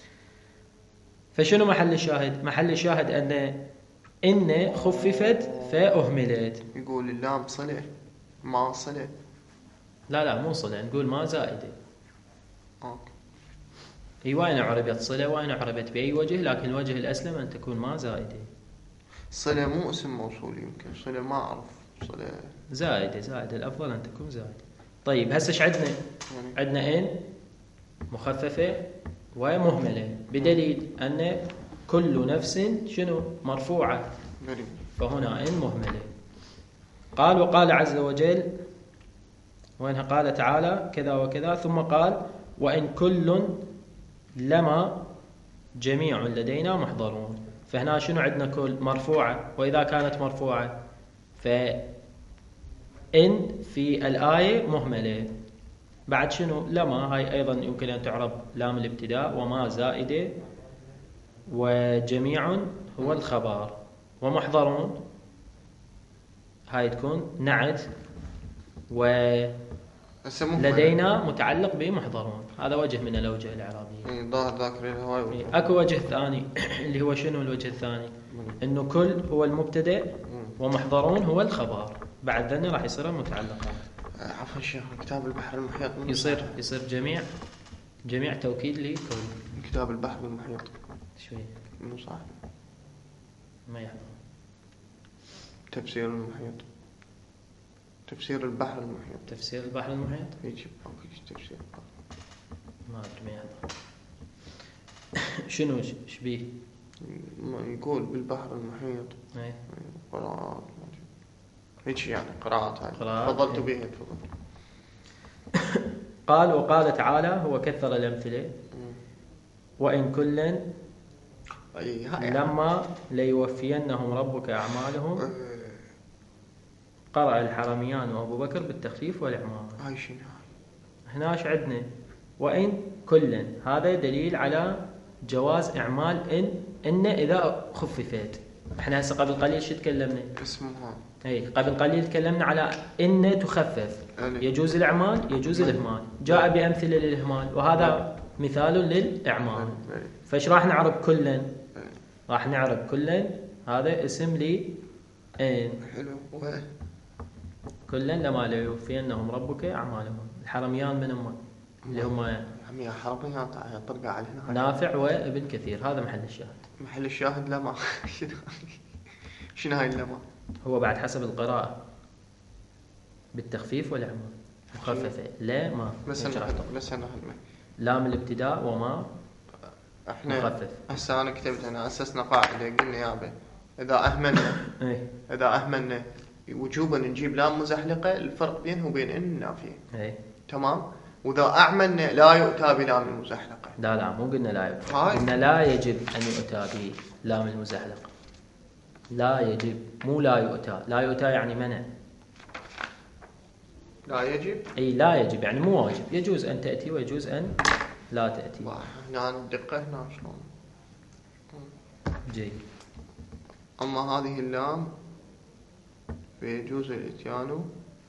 فشنو محل الشاهد؟ محل الشاهد أن إن خففت فأهملت.
يقول اللام صلة ما صلة.
لا لا مو صلة نقول ما زائدة.
أوكي.
هي وين عربت صلة وين عربت بأي وجه لكن الوجه الأسلم أن تكون ما زائدة.
صلة مو اسم موصول يمكن صلة ما أعرف صلة
زائدة زائدة الأفضل أن تكون زائدة. طيب هسه ايش عندنا؟
يعني.
عندنا إن مخففة ومهملة بدليل أن كل نفس شنو مرفوعة
غريب.
فهنا إن مهملة. قال وقال عز وجل وإنها قال تعالى كذا وكذا ثم قال وإن كل لما جميع لدينا محضرون. فهنا شنو عندنا كل مرفوعة وإذا كانت مرفوعة فإن في الآية مهملة. بعد شنو لما هاي أيضا يمكن أن تعرب لام الابتداء وما زائدة وجميع هو الخبر ومحضرون هاي تكون نعت ولدينا متعلق بمحضرون. هذا وجه من الأوجه الإعرابية.
ظاهر ذاكر الهواي.
أكو وجه ثاني اللي هو شنو الوجه الثاني؟ إنه كل هو المبتدأ ومحضرون هو الخبر. بعد ذني راح يصير المتعلقات.
عفوا شيخ كتاب البحر المحيط
يصير يصير جميع جميع توكيد لكل.
كتاب البحر المحيط
شوي
مو صح
ما يحضر.
تفسير المحيط تفسير البحر المحيط
تفسير البحر المحيط
هيك او هيك تفسير
ما ادري ما يحضر. شنو شبيه
يقول بالبحر المحيط
اي
قراءات هيك يعني قراءات هاي
قراءات
فضلت بها تفضل.
قال وقال تعالى هو كثر الأمثلة وإن كلا لما ليوفينهم ربك أعمالهم. قرأ الحرميان وأبو بكر بالتخفيف والإعمال.
هاي شنو
هنا ايش عندنا؟ وإن كلا هذا دليل على جواز إعمال إن إن إذا خففت. احنا هسه قبل قليل شو تكلمنا؟
اسمها
اي قبل قليل تكلمنا على إن تخفف
ألي.
يجوز الإعمال يجوز الإهمال. جاء بأمثلة للإهمال وهذا مثال للإعمال. فايش راح نعرب كلا؟ راح نعرب كلا هذا اسم لي إن.
حلو.
كلا لما ليوفينهم ربك أعمالهم. الحرميان من هم اللي هم
عمي حرميان طرقة علينا
نافع وابن كثير. هذا محل الشاهد.
محل الشاهد لما شنو هاي اللما؟
هو بعد حسب القراءة بالتخفيف والإعمال مخففة لا ما
بس أنا بس أنا
لام الابتداء وما
احنا
مخفف.
هسه أنا كتبت أنا أسسنا قاعدة قلنا يابا إذا أهملنا إذا أهملنا وجوبا نجيب لام مزحلقة الفرق بينه وبين إن النافية. تمام. وإذا أعملنا لا يؤتى بلام المزحلقة.
لا لا مو قلنا لا يؤتى قلنا لا يجب أن يؤتى بلام المزحلقة. لا يجب مو لا يؤتى. لا يؤتى يعني منع.
لا يجب
أي لا يجب يعني مو واجب. يجوز أن تأتي ويجوز أن لا تأتي.
هنا الدقة هنا شلون
جيد.
أما هذه اللام فيجوز الاتيان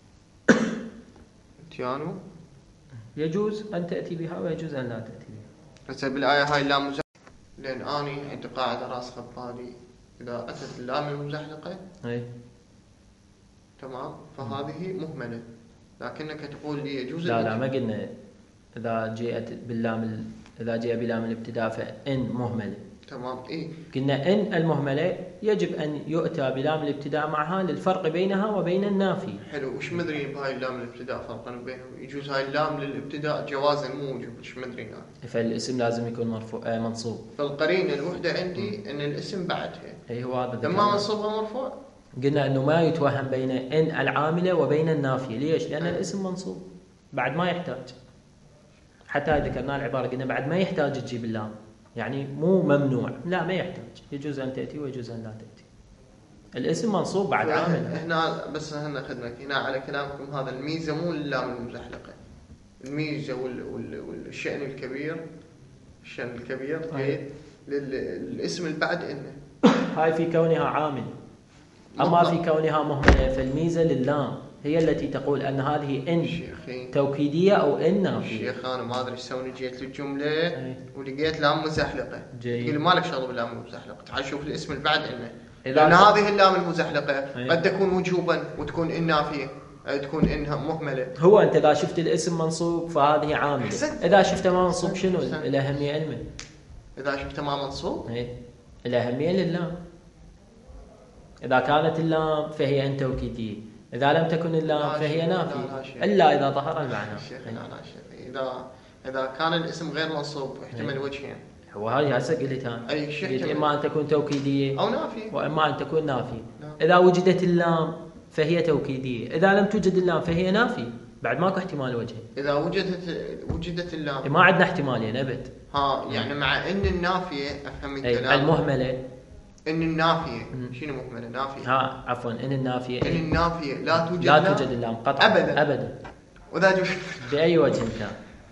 اتيان
يجوز أن تأتي بها ويجوز أن لا تأتي بها.
هسه بالآية هاي اللام مزحلقة لأن أني عندي قاعدة راسخة ببالي إذا أتت اللام المزحلقة
أي
تمام فهذه مهملة لكنك تقول لي يجوز.
لا لا ما قلنا إذا جاءت باللام ال... إذا جاء بلام الابتداء فإن مهملة.
تمام. إيه
قلنا إن المهملة يجب أن يؤتى بلام الابتداء معها للفرق بينها وبين النافي.
حلو. وش مدري بهاي اللام الابتداء فرقا بينهم؟ يجوز هاي اللام للابتداء جوازا مو وجوب. وش مدري أنا؟
فالاسم لازم يكون مرفوع آه منصوب.
فالقرينة الوحدة عندي إن الاسم بعدها.
أي هو هذا.
لما منصوبها مرفوع.
قلنا إنه ما يتوهم بين إن العاملة وبين النافية. ليش؟ لأن أي. الاسم منصوب بعد ما يحتاج. حتى ذكرنا العبارة قلنا بعد ما يحتاج تجيب اللام، يعني مو ممنوع، لا ما يحتاج، يجوز أن تأتي ويجوز أن لا تأتي. الاسم منصوب بعد عامل.
هنا بس هنا خدمك هنا على كلامكم هذا الميزة مو اللام المزحلقة. الميزة وال وال والشأن الكبير، الشأن الكبير للاسم اللي بعد إنه
هاي في كونها عامل. أما في كونها مهملة فالميزة لللام هي التي تقول أن هذه إن توكيدية أو إن نافية.
شيخ أنا ما أدري سووني جيت للجملة ولقيت لام مزحلقة. تقول مالك شغل باللام المزحلقة، تعال شوف الاسم اللي بعد إنه. لأن هذه اللام المزحلقة قد تكون وجوبا وتكون إن نافية، تكون إنها مهملة.
هو أنت إذا شفت الاسم منصوب فهذه عاملة. إذا شفته ما منصوب شنو الأهمية علمه؟
إذا شفته ما منصوب
إيه الأهمية لللام. إذا كانت اللام فهي إن توكيدية، إذا لم تكن اللام فهي نافية إلا إذا ظهر المعنى.
شيخ لا لا شيخ إذا إذا كان الاسم غير منصوب احتمل وجهين.
هو هذه هسه قلتها.
أي شيء
إما أن تكون توكيدية
أو نافية
وإما أن تكون نافية. إذا وجدت اللام فهي توكيدية، إذا لم توجد اللام فهي نافية. بعد ماكو احتمال وجهي.
إذا وجدت وجدت اللام
ما عندنا احتمالين أبد.
ها يعني مع إن النافية أفهم الكلام.
المهملة
إن النافية شنو مهملة نافية؟
ها عفوا إن النافية.
إن النافية لا توجد
لا توجد اللام قطعا
أبدا
أبدا.
وإذا جو
بأي وجه كان.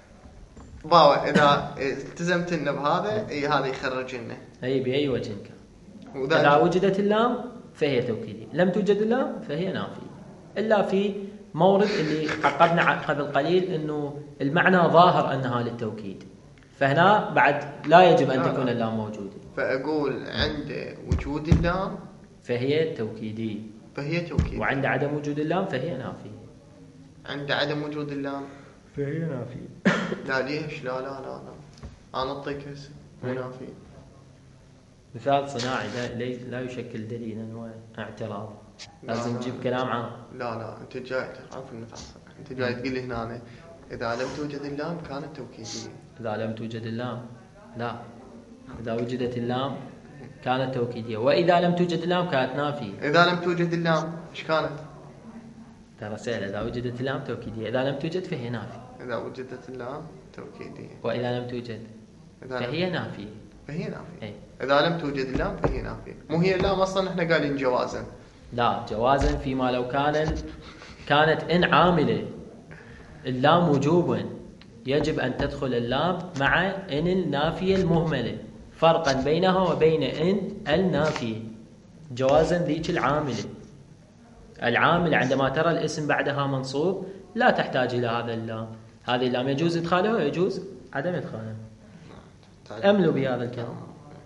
باوا إذا التزمت لنا بهذا أي هذا يخرج لنا.
أي بأي وجه كان. إذا وجدت اللام فهي توكيدية، لم توجد اللام فهي نافية. إلا في مورد اللي عقبنا قبل قليل إنه المعنى ظاهر أنها للتوكيد، فهنا بعد لا يجب أن تكون اللام موجودة.
فأقول عند وجود اللام
فهي توكيدية
فهي توكيدية،
وعند عدم وجود اللام فهي نافية.
عند عدم وجود اللام
فهي نافية.
لا ليش؟ لا لا لا لا أنا أعطيك هسه مو نافية.
مثال صناعي لا, لا يشكل دليلا واعتراض. لازم تجيب كلام عام.
لا لا أنت جاي تعرف المثال صناعي. أنت جاي تقول لي هنا إذا لم توجد اللام كانت توكيدية.
إذا لم توجد اللام لا، إذا وجدت اللام كانت توكيدية، وإذا لم توجد اللام كانت نافية.
إذا لم توجد اللام إيش كانت؟
ترى سهل. إذا وجدت اللام توكيدية، إذا لم توجد فهي نافية.
إذا وجدت اللام توكيدية
وإذا لم توجد فهي نافية.
فهي نافية. أي. إذا لم توجد اللام فهي نافية. مو هي اللام أصلا إحنا قايلين جوازا.
لا جوازا فيما لو كان كانت إن عاملة. اللام وجوبا يجب أن تدخل اللام مع إن النافية المهملة، فرقا بينها وبين إن النافية. جوازا ذيك العاملة. العاملة عندما ترى الاسم بعدها منصوب لا تحتاج إلى هذا اللام. هذه اللام يجوز إدخالها ويجوز عدم إدخالها. أملوا بهذا الكلام.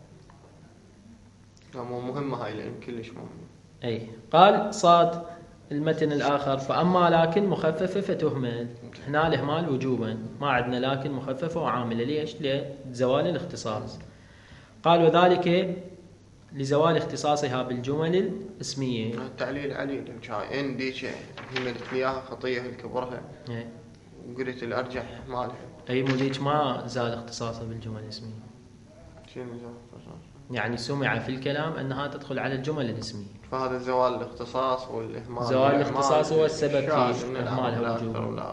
لا مو مهمة هاي لأن كلش مهمة.
أي قال صاد المتن الآخر فأما لكن مخففة فتهمل. هنا الإهمال وجوبا، ما عندنا لكن مخففة وعاملة. ليش؟ لزوال الاختصاص. قال وذلك لزوال اختصاصها بالجمل الاسمية.
التعليل عليل جاي إن ديك هملت لياها خطية الكبرها وقلت الأرجح مالها.
أي موديك ما زال اختصاصها بالجمل الاسمية.
شنو زال اختصاص؟
يعني سمع في الكلام أنها تدخل على الجمل الاسمية.
فهذا زوال الاختصاص والإهمال.
زوال الاختصاص هو السبب في إهمالها وجوبا.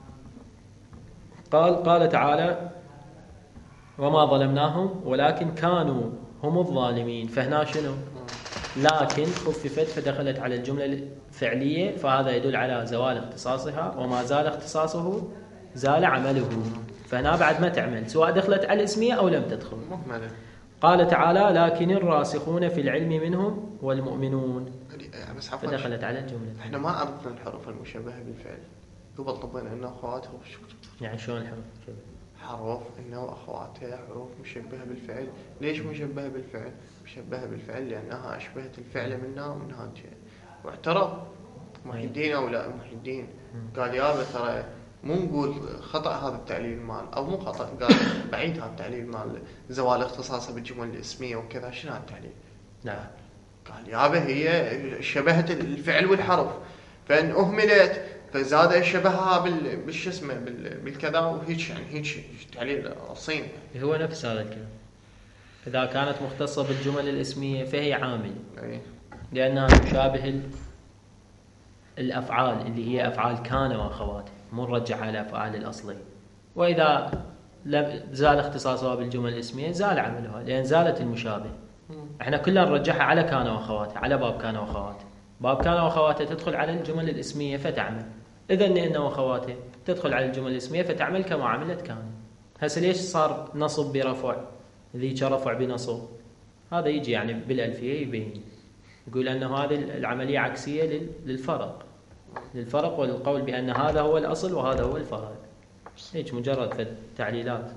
قال قال تعالى وما ظلمناهم ولكن كانوا هم الظالمين. فهنا شنو؟ لكن خففت فدخلت على الجملة الفعلية، فهذا يدل على زوال اختصاصها، وما زال اختصاصه زال عمله. فهنا بعد ما تعمل سواء دخلت على الاسمية أو لم تدخل. قال تعالى لكن الراسخون في العلم منهم والمؤمنون. فدخلت على الجملة.
احنا ما عرفنا الحروف المشبهة بالفعل قبل طبعا انه اخواتها.
يعني شلون الحروف؟
حروف انه اخواتها حروف مشبهة بالفعل. ليش مشبهة بالفعل؟ مشبهة بالفعل لانها اشبهت الفعل منها ومنها. واعترف محي الدين او لا محي الدين قال يابا ترى مو نقول خطأ هذا التعليل مال أو مو خطأ، قال بعيد هذا التعليل مال زوال اختصاصه بالجمل الاسمية وكذا. شنو هذا التعليل؟
نعم.
قال يابا هي شبهت الفعل والحرف، فإن أهملت فزاد شبهها بالش اسمه بالكذا وهيك، يعني هيك تعليل صيني.
هو نفس هذا الكلام. إذا كانت مختصة بالجمل الاسمية فهي عامل، لأنها تشابه الأفعال اللي هي أفعال كان وأخواته، مو نرجعها على الأفعال الأصلية. وإذا زال اختصاصها بالجمل الاسمية زال عملها، لأن زالت المشابه. احنا كلنا نرجعها على كان وأخواته، على باب كان وأخواته. باب كان وأخواته تدخل على الجمل الاسمية فتعمل، إذا إن وأخواته تدخل على الجمل الاسمية فتعمل كما عملت كان. هسه ليش صار نصب برفع؟ ذيك رفع بنصب. هذا يجي يعني بالألفية يبين، يقول أنه هذه العملية عكسية للفرق للفرق والقول بأن هذا هو الأصل وهذا هو الفرق. هيك مجرد في التعليلات.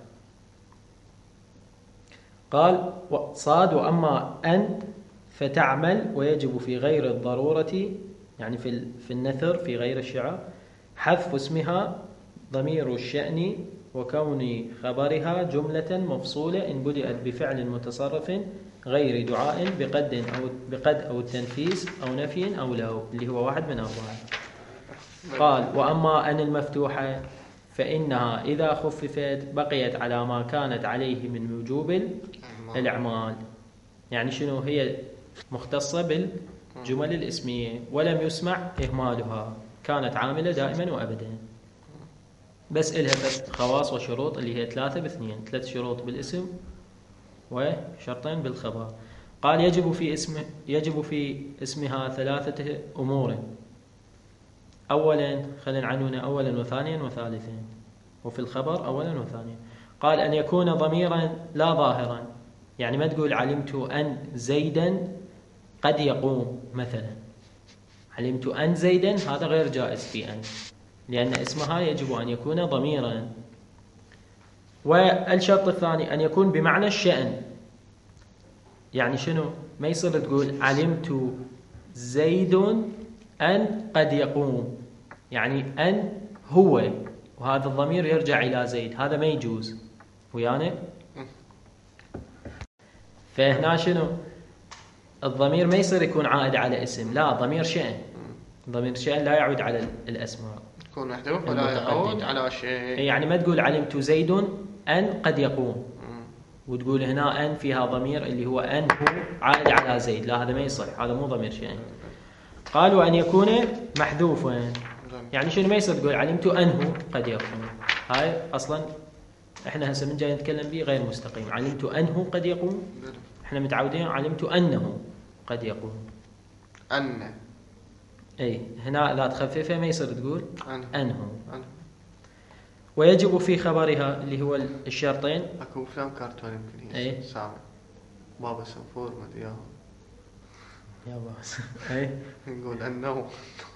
قال صاد وأما أن فتعمل ويجب في غير الضرورة، يعني في في النثر في غير الشعر، حذف اسمها ضمير الشأن وكون خبرها جملة مفصولة إن بدأت بفعل متصرف غير دعاء بقد أو بقد أو التنفيس أو نفي أو لو، اللي هو واحد من أربعة. قال وأما أن المفتوحة فإنها إذا خففت بقيت على ما كانت عليه من وجوب الإعمال. يعني شنو؟ هي مختصة بالجمل الاسمية ولم يسمع إهمالها، كانت عاملة دائما وأبدا، بس إلها خواص وشروط اللي هي ثلاثة باثنين، ثلاث شروط بالاسم وشرطين بالخبر. قال يجب في اسم يجب في اسمها ثلاثة أمور. أولا خلينا عنونا أولا وثانيا وثالثا، وفي الخبر أولا وثانيا. قال أن يكون ضميرا لا ظاهرا، يعني ما تقول علمت أن زيدا قد يقوم مثلا، علمت أن زيدا هذا غير جائز في أن، لأن اسمها يجب أن يكون ضميرا. والشرط الثاني أن يكون بمعنى الشأن، يعني شنو؟ ما يصير تقول علمت زيد أن قد يقوم، يعني أن هو وهذا الضمير يرجع إلى زيد، هذا ما يجوز ويانا. فهنا شنو؟ الضمير ما يصير يكون عائد على اسم، لا، ضمير شأن. ضمير شأن لا يعود على الأسماء،
يكون محذوف ولا يعود على شيء.
يعني ما تقول علمت زيد أن قد يقوم وتقول هنا أن فيها ضمير اللي هو أن هو عائد على زيد، لا، هذا ما يصح، هذا مو ضمير شأن. قالوا أن يكون محذوفا، يعني شنو؟ ما يصير تقول علمت أنه قد يقوم، هاي أصلا إحنا هسه من جاي نتكلم به غير مستقيم. علمت أنه قد يقوم، إحنا متعودين علمت أنه قد يقوم.
أن
أي هنا لا تخففه، ما يصير تقول
أنه,
أنه.
أنه.
ويجب في خبرها اللي هو الشرطين.
أكو فيلم كرتون يمكن
هي
سامع بابا سنفور ما أدري ياهو
يا باس. أي
نقول أنه.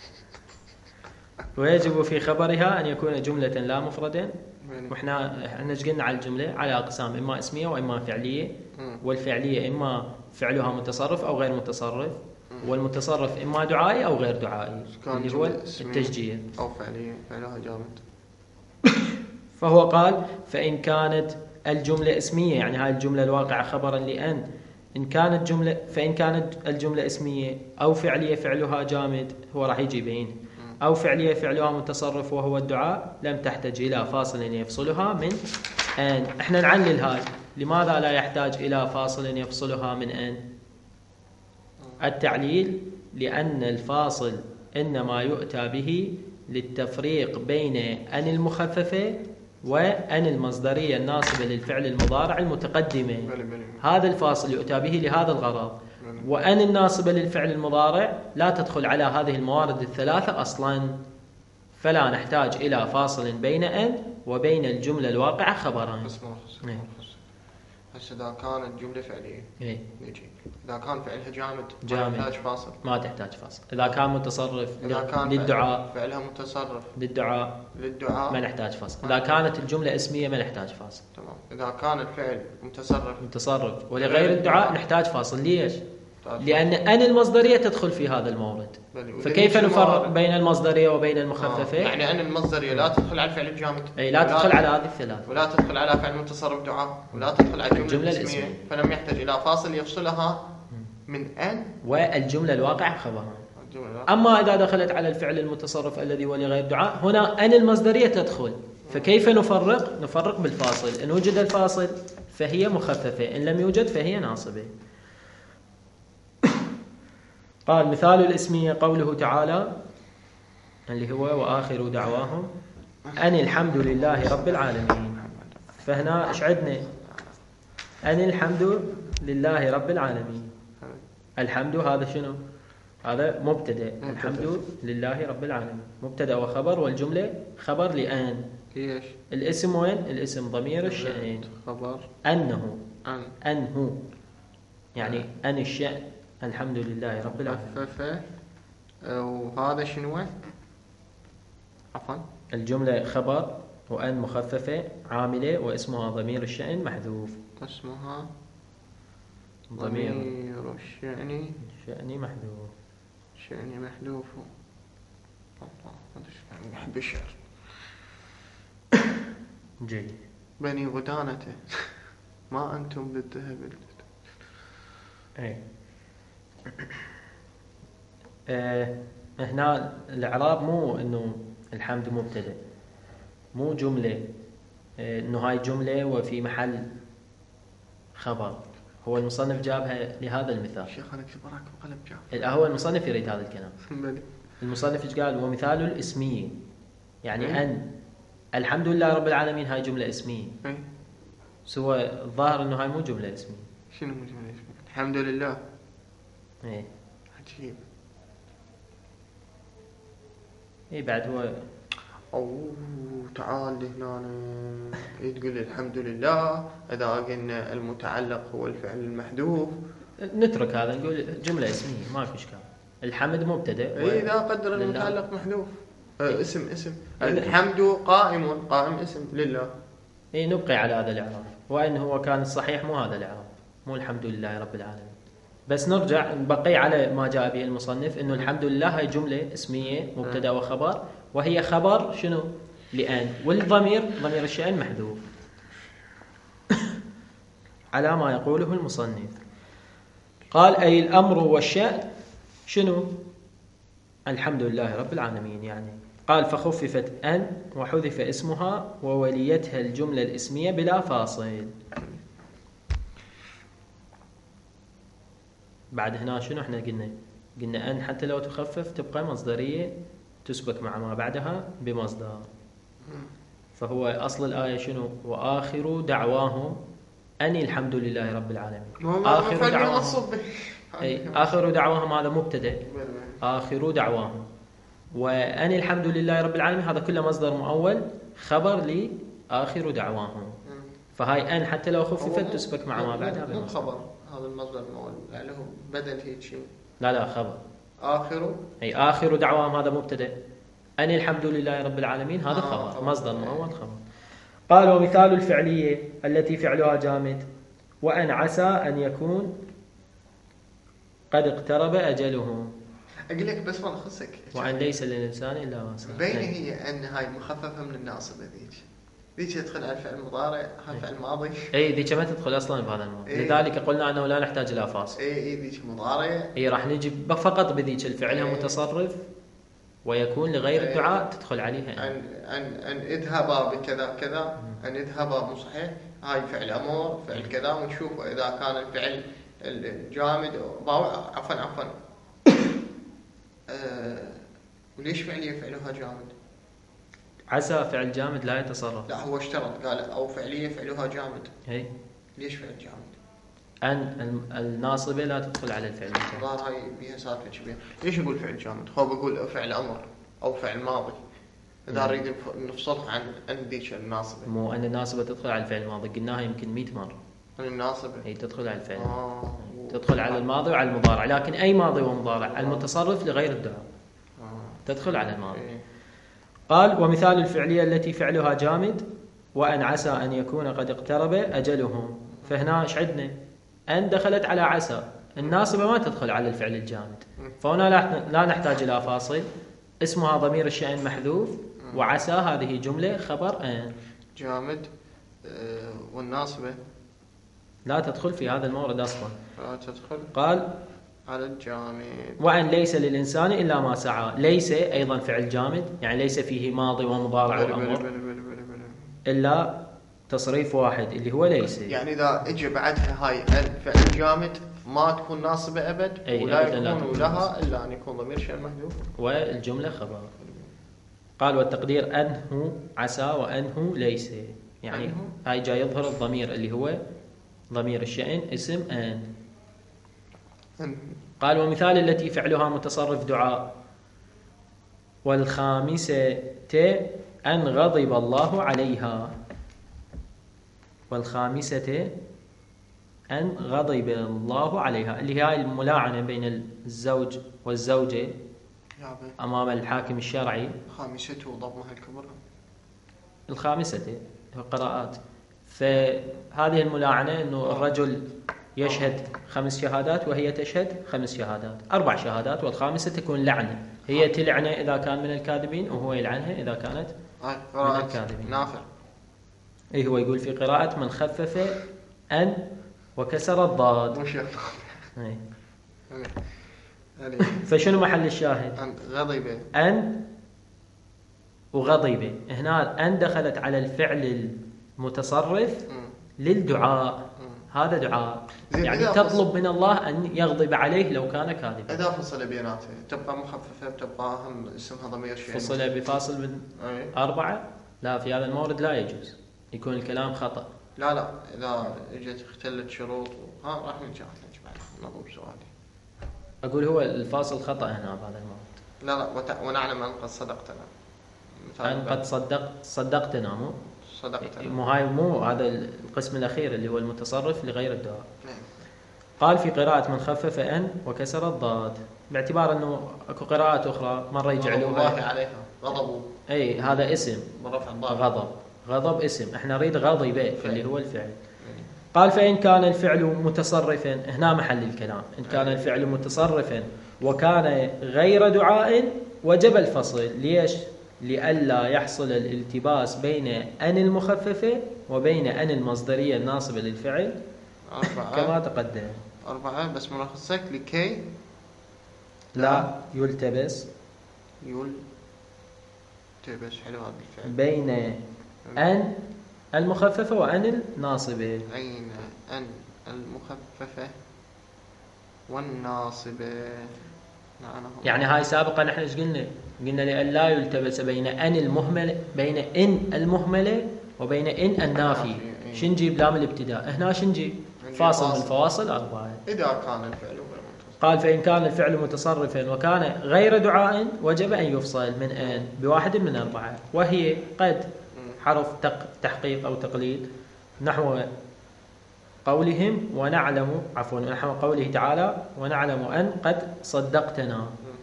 ويجب في خبرها أن يكون جملة لا مفردا. وإحنا إحنا قلنا على الجملة على أقسام، إما اسمية وإما فعلية. والفعلية إما فعلها متصرف أو غير متصرف، والمتصرف إما دعائي أو غير دعائي اللي هو التشجيع،
أو فعلية فعلها جامد.
فهو قال فإن كانت الجملة اسمية، يعني هاي الجملة الواقعة خبرا لأن، إن كانت جملة فإن كانت الجملة اسمية أو فعلية فعلها جامد، هو راح يجي بين، أو فعلية فعلها متصرف وهو الدعاء، لم تحتاج إلى فاصل يفصلها من أن. إحنا نعلل هاي، لماذا لا يحتاج إلى فاصل يفصلها من أن؟ التعليل لأن الفاصل إنما يؤتى به للتفريق بين أن المخففة وأن المصدرية الناصبة للفعل المضارع المتقدمة. هذا الفاصل يؤتى به لهذا الغرض، وأن الناصبة للفعل المضارع لا تدخل على هذه الموارد الثلاثة أصلا، فلا نحتاج إلى فاصل بين أن وبين الجملة الواقعة خبرا.
هسه إذا كانت جملة فعلية
إيه؟
نجي إذا كان فعلها جامد
جامد
ما تحتاج فاصل،
ما تحتاج فاصل. إذا كان متصرف
إذا كان
للدعاء
فعلها متصرف
للدعاء
للدعاء
ما نحتاج فاصل. إذا كانت الجملة اسمية ما نحتاج فاصل.
تمام. إذا كان الفعل متصرف
متصرف ولغير الدعاء نحتاج فاصل. ليش؟ لأن أن المصدرية تدخل في هذا المورد. فكيف نفرق بين المصدرية وبين المخففة؟
آه. يعني أن المصدرية لا تدخل على الفعل الجامد،
أي لا تدخل على هذه الثلاث،
ولا تدخل على فعل متصرف دعاء، ولا تدخل على الجملة الاسمية، فلم يحتاج إلى فاصل يفصلها من أن.
والجملة الواقعة خبرها. أما إذا دخلت على الفعل المتصرف الذي هو لغير دعاء، هنا أن المصدرية تدخل. فكيف نفرق؟ نفرق بالفاصل. إن وجد الفاصل فهي مخففة، إن لم يوجد فهي ناصبة. قال مثال الاسمية قوله تعالى اللي هو وآخر دعواهم أن الحمد لله رب العالمين. فهنا إيش عندنا؟ أن الحمد لله رب العالمين. الحمد هذا شنو؟ هذا مبتدأ. الحمد لله رب العالمين مبتدأ وخبر، والجملة خبر لأن.
ايش؟
الاسم وين؟ الاسم ضمير الشأن.
خبر
أنه.
أن.
أنه يعني أن الشأن الحمد لله رب العالمين.
مخففة. وهذا شنو؟ عفوا.
الجملة خبر وأن مخففة عاملة واسمها ضمير الشأن محذوف.
اسمها
ضمير
الشأن
شأني محذوف.
شأني محذوف. الله هذا شو بحب الشعر.
جيد.
بني غدانته ما أنتم للذهب.
اي آه هنا الإعراب مو إنه الحمد مبتدأ، مو جملة آه إنه هاي جملة وفي محل خبر. هو المصنف جابها لهذا المثال.
شيخ أنا كبرك وقلم جاب.
هو المصنف يريد هذا الكلام. المصنف إيش قال؟ ومثال الاسمية يعني
إيه؟
أن الحمد لله رب العالمين هاي جملة اسمية.
إيه؟
سوى الظاهر إنه هاي مو جملة اسمية.
شنو مو جملة اسمية؟ الحمد لله.
إيه.
عجيب.
إيه بعد هو.
أوه تعال هنا تقول لي الحمد لله إذا قلنا المتعلق هو الفعل المحذوف
نترك هذا نقول جملة اسمية ما في إشكال. الحمد مبتدأ.
إيه إذا قدر المتعلق محذوف. آه اسم اسم الحمد قائم قائم اسم لله.
إيه نبقي على هذا الإعراب، وإن هو كان الصحيح مو هذا الإعراب، مو الحمد لله رب العالمين. بس نرجع نبقي على ما جاء به المصنف إنه الحمد لله هاي جملة اسمية مبتدأ وخبر، وهي خبر شنو؟ لأن، والضمير ضمير الشأن محذوف على ما يقوله المصنف. قال أي الأمر والشأن شنو؟ الحمد لله رب العالمين يعني. قال فخففت أن وحذف اسمها ووليتها الجملة الاسمية بلا فاصل. بعد هنا شنو احنا قلنا؟ قلنا أن حتى لو تخفف تبقى مصدرية تسبك مع ما بعدها بمصدر. فهو أصل الآية شنو؟ وآخر دعواهم أن الحمد لله رب العالمين. آخر دعواهم أي آخر دعواهم هذا مبتدأ. آخر دعواهم وأن الحمد لله رب العالمين هذا كله مصدر مؤول خبر لآخر دعواهم. فهاي أن حتى لو خففت تسبك مع ما بعدها
مو خبر هذا المصدر المؤول يعني هو بدل هيك شيء.
لا لا خبر.
آخر
أي آخر دعواهم هذا مبتدأ. أن الحمد لله رب العالمين هذا آه خبر مصدر مؤول خبر. قال ومثال الفعلية التي فعلها جامد وأن عسى أن يكون قد اقترب أجله.
أقول لك بس ما نخصك.
وأن ليس للإنسان إلا ما سعى.
بين هي أن هاي مخففة من الناصبة ذيك. ذيك تدخل على الفعل المضارع، هاي فعل ماضي.
أي ذيك ما تدخل أصلاً بهذا الموضوع. إيه؟ لذلك قلنا أنه لا نحتاج إلى فاصل.
أي أي ذيك مضارع.
أي راح نجي فقط بذيك الفعلها إيه؟ متصرف ويكون لغير إيه؟ الدعاء تدخل عليها.
أن أن أن اذهبا بكذا كذا، أن اذهبا مو صحيح. هاي فعل أمر، فعل كذا، ونشوف إذا كان الفعل الجامد عفوا عفوا. أه وليش فعلية فعلها جامد؟
عسى فعل جامد لا يتصرف.
لا هو اشترط قال أو فعلية فعلها جامد.
هي
ليش فعل جامد؟
أن الناصبة لا تدخل على الفعل الجامد.
ظاهر هاي بيها سالفة كبيرة. ليش يقول فعل جامد؟ هو بيقول فعل أمر أو فعل ماضي. إذا نريد نفصلها عن أن ذيك الناصبة.
مو أن الناصبة تدخل على الفعل الماضي قلناها يمكن مئة مرة.
أن الناصبة.
هي تدخل على الفعل.
آه.
تدخل على الماضي وعلى المضارع، لكن أي ماضي ومضارع المتصرف لغير الدعاء تدخل على الماضي. قال ومثال الفعلية التي فعلها جامد وأن عسى أن يكون قد اقترب أجلهم. فهنا ايش عندنا؟ أن دخلت على عسى الناصبة ما تدخل على الفعل الجامد، فهنا لا نحتاج إلى فاصل، اسمها ضمير الشأن محذوف، وعسى هذه جملة خبر أن
جامد. أه والناصبة
لا تدخل في هذا المورد أصلا.
لا تدخل.
قال
على الجامد.
وأن ليس للإنسان إلا ما سعى. ليس أيضا فعل جامد، يعني ليس فيه ماضي ومضارع وأمر إلا تصريف واحد اللي هو ليس.
يعني إذا إجى بعدها هاي الفعل جامد ما تكون ناصبة أبد، ولا يكون لها إلا أن يكون ضمير شأن محذوف
والجملة خبر. قال والتقدير أنه عسى وأنه ليس، يعني أنه. هاي جاي يظهر الضمير اللي هو ضمير الشأن اسم أن. أن. قال ومثال التي فعلها متصرف دعاء. والخامسة أن غضب الله عليها. والخامسة أن غضب الله عليها، اللي هي الملاعنة بين الزوج والزوجة أمام الحاكم الشرعي.
خامسته ضمها الكبرى.
الخامسة قراءات. فهذه الملاعنة أنه الرجل يشهد خمس شهادات وهي تشهد خمس شهادات، أربع شهادات، والخامسة تكون لعنة، هي تلعنة إذا كان من الكاذبين وهو يلعنها إذا كانت من الكاذبين.
نافع.
إيه هو يقول في قراءة من خفف أن وكسر الضاد.
مش
إيه. فشنو محل الشاهد؟
أن غضب.
أن وغضب. هنا أن دخلت على الفعل المتصرف للدعاء. م. هذا دعاء، يعني تطلب من الله أن يغضب عليه لو كان كاذبا.
إذا فصل بيناته تبقى مخففة، تبقى هم اسمها ضمير شيء.
فصل بفاصل من أي. أربعة لا، في هذا المورد لا يجوز، يكون الكلام خطأ.
لا لا إذا اجت اختلت شروط ها راح نرجع نضرب سؤالي.
أقول هو الفاصل خطأ هنا بهذا المورد.
لا لا وت... ونعلم أن قد صدقتنا.
أن قد صدق صدقتنا مو
صدقتنا.
مو هاي مو هذا القسم الأخير اللي هو المتصرف لغير الدعاء. نعم. قال في قراءة من خفف أن وكسر الضاد، باعتبار أنه أكو قراءات أخرى مرة يجعلوها
الله عليها غضبوا.
أي هذا اسم غضب. غضب اسم، احنا نريد غاضبة اللي هو الفعل. قال فإن كان الفعل متصرفا، هنا محل الكلام، إن كان الفعل متصرفا وكان غير دعاء وجب الفصل. ليش؟ لئلا يحصل الالتباس بين أن المخففة وبين أن المصدرية الناصبة للفعل. أربعة. كما تقدم.
أربعة بس ملخصك لكي
لا يلتبس
يلتبس حلو هذا الفعل
بين أن المخففة وأن الناصبة.
بين أن المخففة والناصبة.
يعني هاي سابقا نحن ايش قلنا؟ قلنا لأن لا يلتبس بين أن المهملة بين إن المهملة وبين إن النافي. شنجيب لام الابتداء، هنا شنجيب فاصل من الفواصل أربعة.
إذا كان الفعل
قال فإن كان الفعل متصرفا وكان غير دعاء وجب أن يفصل من أن بواحد من أربعة، وهي قد حرف تحقيق أو تقليد، نحو قولهم ونعلم عفوا نحو قوله تعالى ونعلم أن قد صدقتنا،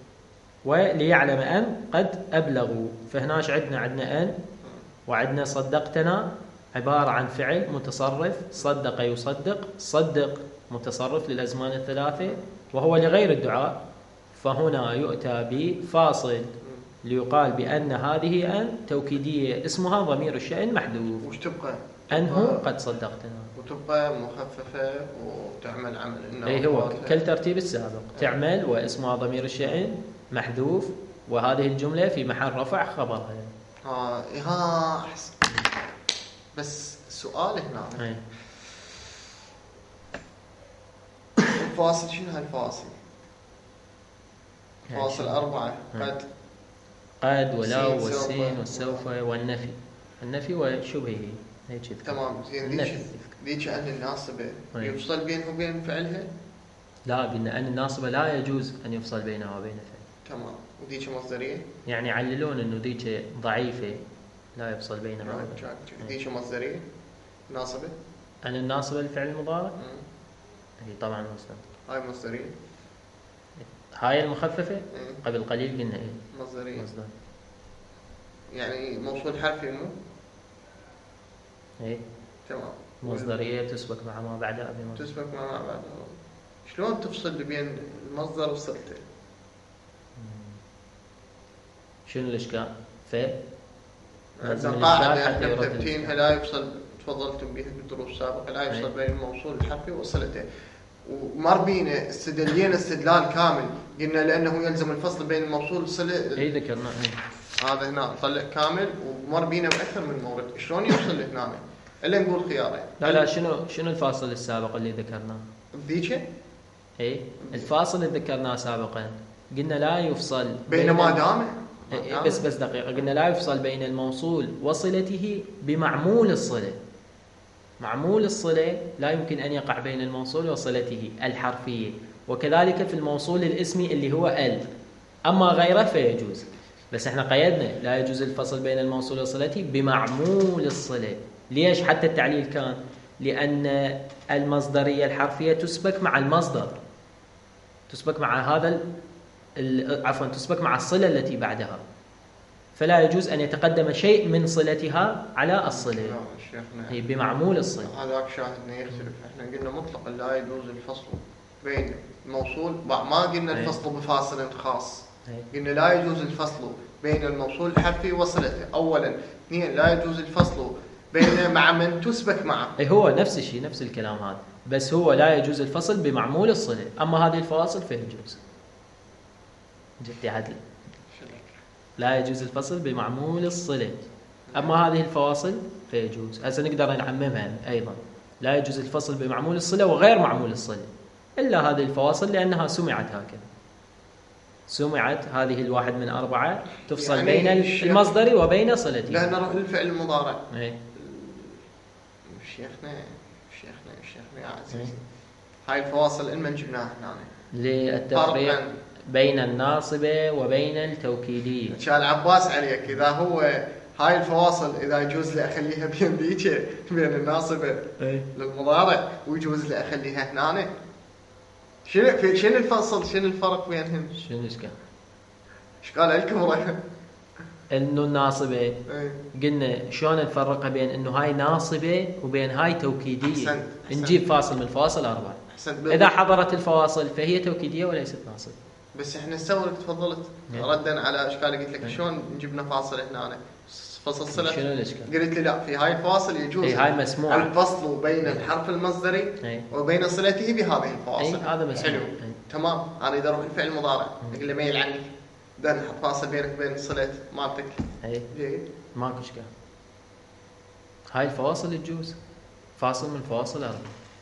وليعلم أن قد أبلغوا. فهناش عندنا عندنا أن وعندنا صدقتنا، عبارة عن فعل متصرف، صدق يصدق، صدق متصرف للأزمان الثلاثة وهو لغير الدعاء، فهنا يؤتى بفاصل ليقال بأن هذه أن توكيدية اسمها ضمير الشأن محذوف.
وش تبقى؟
أنه قد صدقتنا،
وتبقى مخففة وتعمل عمل إنه
أي هو كالترتيب السابق. تعمل واسمها ضمير الشأن محذوف، وهذه الجملة في محل رفع خبرها.
ها ها أحسن. بس سؤال هنا
أي.
الفاصل شنو هالفاصل؟ فاصل أربعة قد
قد ولا والسين والسوف والنفي. النفي وشبهه هيك
تمام. زين ذيك ذيك أن الناصبة يفصل بينه وبين فعلها؟
لا، قلنا أن الناصبة لا يجوز أن يفصل بينها وبين فعل.
تمام. وذيك مصدرية؟ يعني
عللون إنه ذيك ضعيفة لا يفصل بينها وبين.
ذيك مصدرية ناصبة؟
أن الناصبة الفعل المضارع؟ هي طبعا مصدر.
هاي مصدرية.
هاي المخففة قبل قليل قلنا إيه؟
مصدرية.
مصدر.
يعني موصول حرفي مو؟
إيه.
تمام.
مصدرية تسبق مع ما بعدها بما
تسبق مع ما بعدها. شلون تفصل بين المصدر وصلته؟
شنو الإشكال؟ ف
قاعدة احنا مثبتينها لا يفصل، تفضلتم بها بالدروس السابقة، لا يفصل بين الموصول الحرفي وصلته، ومر بينا استدلينا استدلال كامل قلنا لأنه يلزم الفصل بين الموصول والصلة.
اي ذكرنا
هذا هنا طلع كامل، ومر بينا بأكثر من مورد شلون يوصل هنا إلا نقول خيارين.
لا لا شنو شنو الفاصل السابق اللي ذكرناه؟
ذيك
اي الفاصل اللي ذكرناه سابقا قلنا لا يفصل
بين ما دام
إيه بس بس دقيقة، قلنا لا يفصل بين الموصول وصلته بمعمول الصلة. معمول الصلة لا يمكن أن يقع بين الموصول وصلته الحرفية، وكذلك في الموصول الاسمي اللي هو ال، أما غيره فيجوز. بس احنا قيدنا لا يجوز الفصل بين الموصول وصلته بمعمول الصلة. ليش حتى التعليل كان؟ لأن المصدرية الحرفية تسبك مع المصدر، تسبك مع هذا عفوا تسبك مع الصلة التي بعدها، فلا يجوز أن يتقدم شيء من صلتها على الصلة. هي بمعمول الصلة.
هذاك شاهدنا يختلف، احنا قلنا مطلقا لا يجوز الفصل بين الموصول، ما قلنا الفصل بفاصل خاص، قلنا لا يجوز الفصل بين الموصول الحرفي وصلته أولا. اثنين لا يجوز الفصل بين مع من تسبك معه.
اي هو نفس الشيء نفس الكلام هذا، بس هو لا يجوز الفصل بمعمول الصلة، أما هذه الفواصل فيجوز. جبتي عدل. لا يجوز الفصل بمعمول الصلة، أما هذه الفواصل فيجوز. هسه نقدر نعممها أيضا، لا يجوز الفصل بمعمول الصلة وغير معمول الصلة إلا هذه الفواصل، لأنها سمعت هكذا، سمعت هذه الواحد من أربعة تفصل يعني بين المصدر وبين صلته.
لا نروح للفعل المضارع.
ايه
شيخنا شيخنا شيخنا يا عزيزي، هاي الفواصل إنما جبناها هنا
للتفريق بين الناصبة وبين التوكيدية.
شال عباس عليك إذا هو هاي الفواصل إذا يجوز لي أخليها بين ذيك بين الناصبة
ايه؟
للمضارع، ويجوز لي أخليها هنا. شنو شنو الفصل شنو الفرق بينهم؟
شنو الإشكال؟
إيش قال الكبرى؟
إنه الناصبة
ايه؟
قلنا شلون نفرقها بين إنه هاي ناصبة وبين هاي توكيدية.
حسنت. حسنت.
نجيب فاصل من الفواصل أربعة.
حسنت.
إذا حضرت الفواصل فهي توكيدية وليست ناصبة.
بس إحنا سووا تفضلت ردا على إشكال قلت لك شلون نجيبنا فاصل هنا أنا فصل صلة.
شنو الإشكال؟
قلت لي لا في هاي الفواصل يجوز
اي هاي مسموعة
الفصل بين الحرف المصدري
اي
وبين صلته بهذه الفواصل.
اي هذا مسموع.
حلو
اي.
تمام. أنا إذا أروح الفعل المضارع أقول له ميل عني ده نحط فاصل بينك وبين صلة مالتك.
اي
جيد
ماكو إشكال. هاي الفواصل تجوز فاصل من الفواصل أربعة.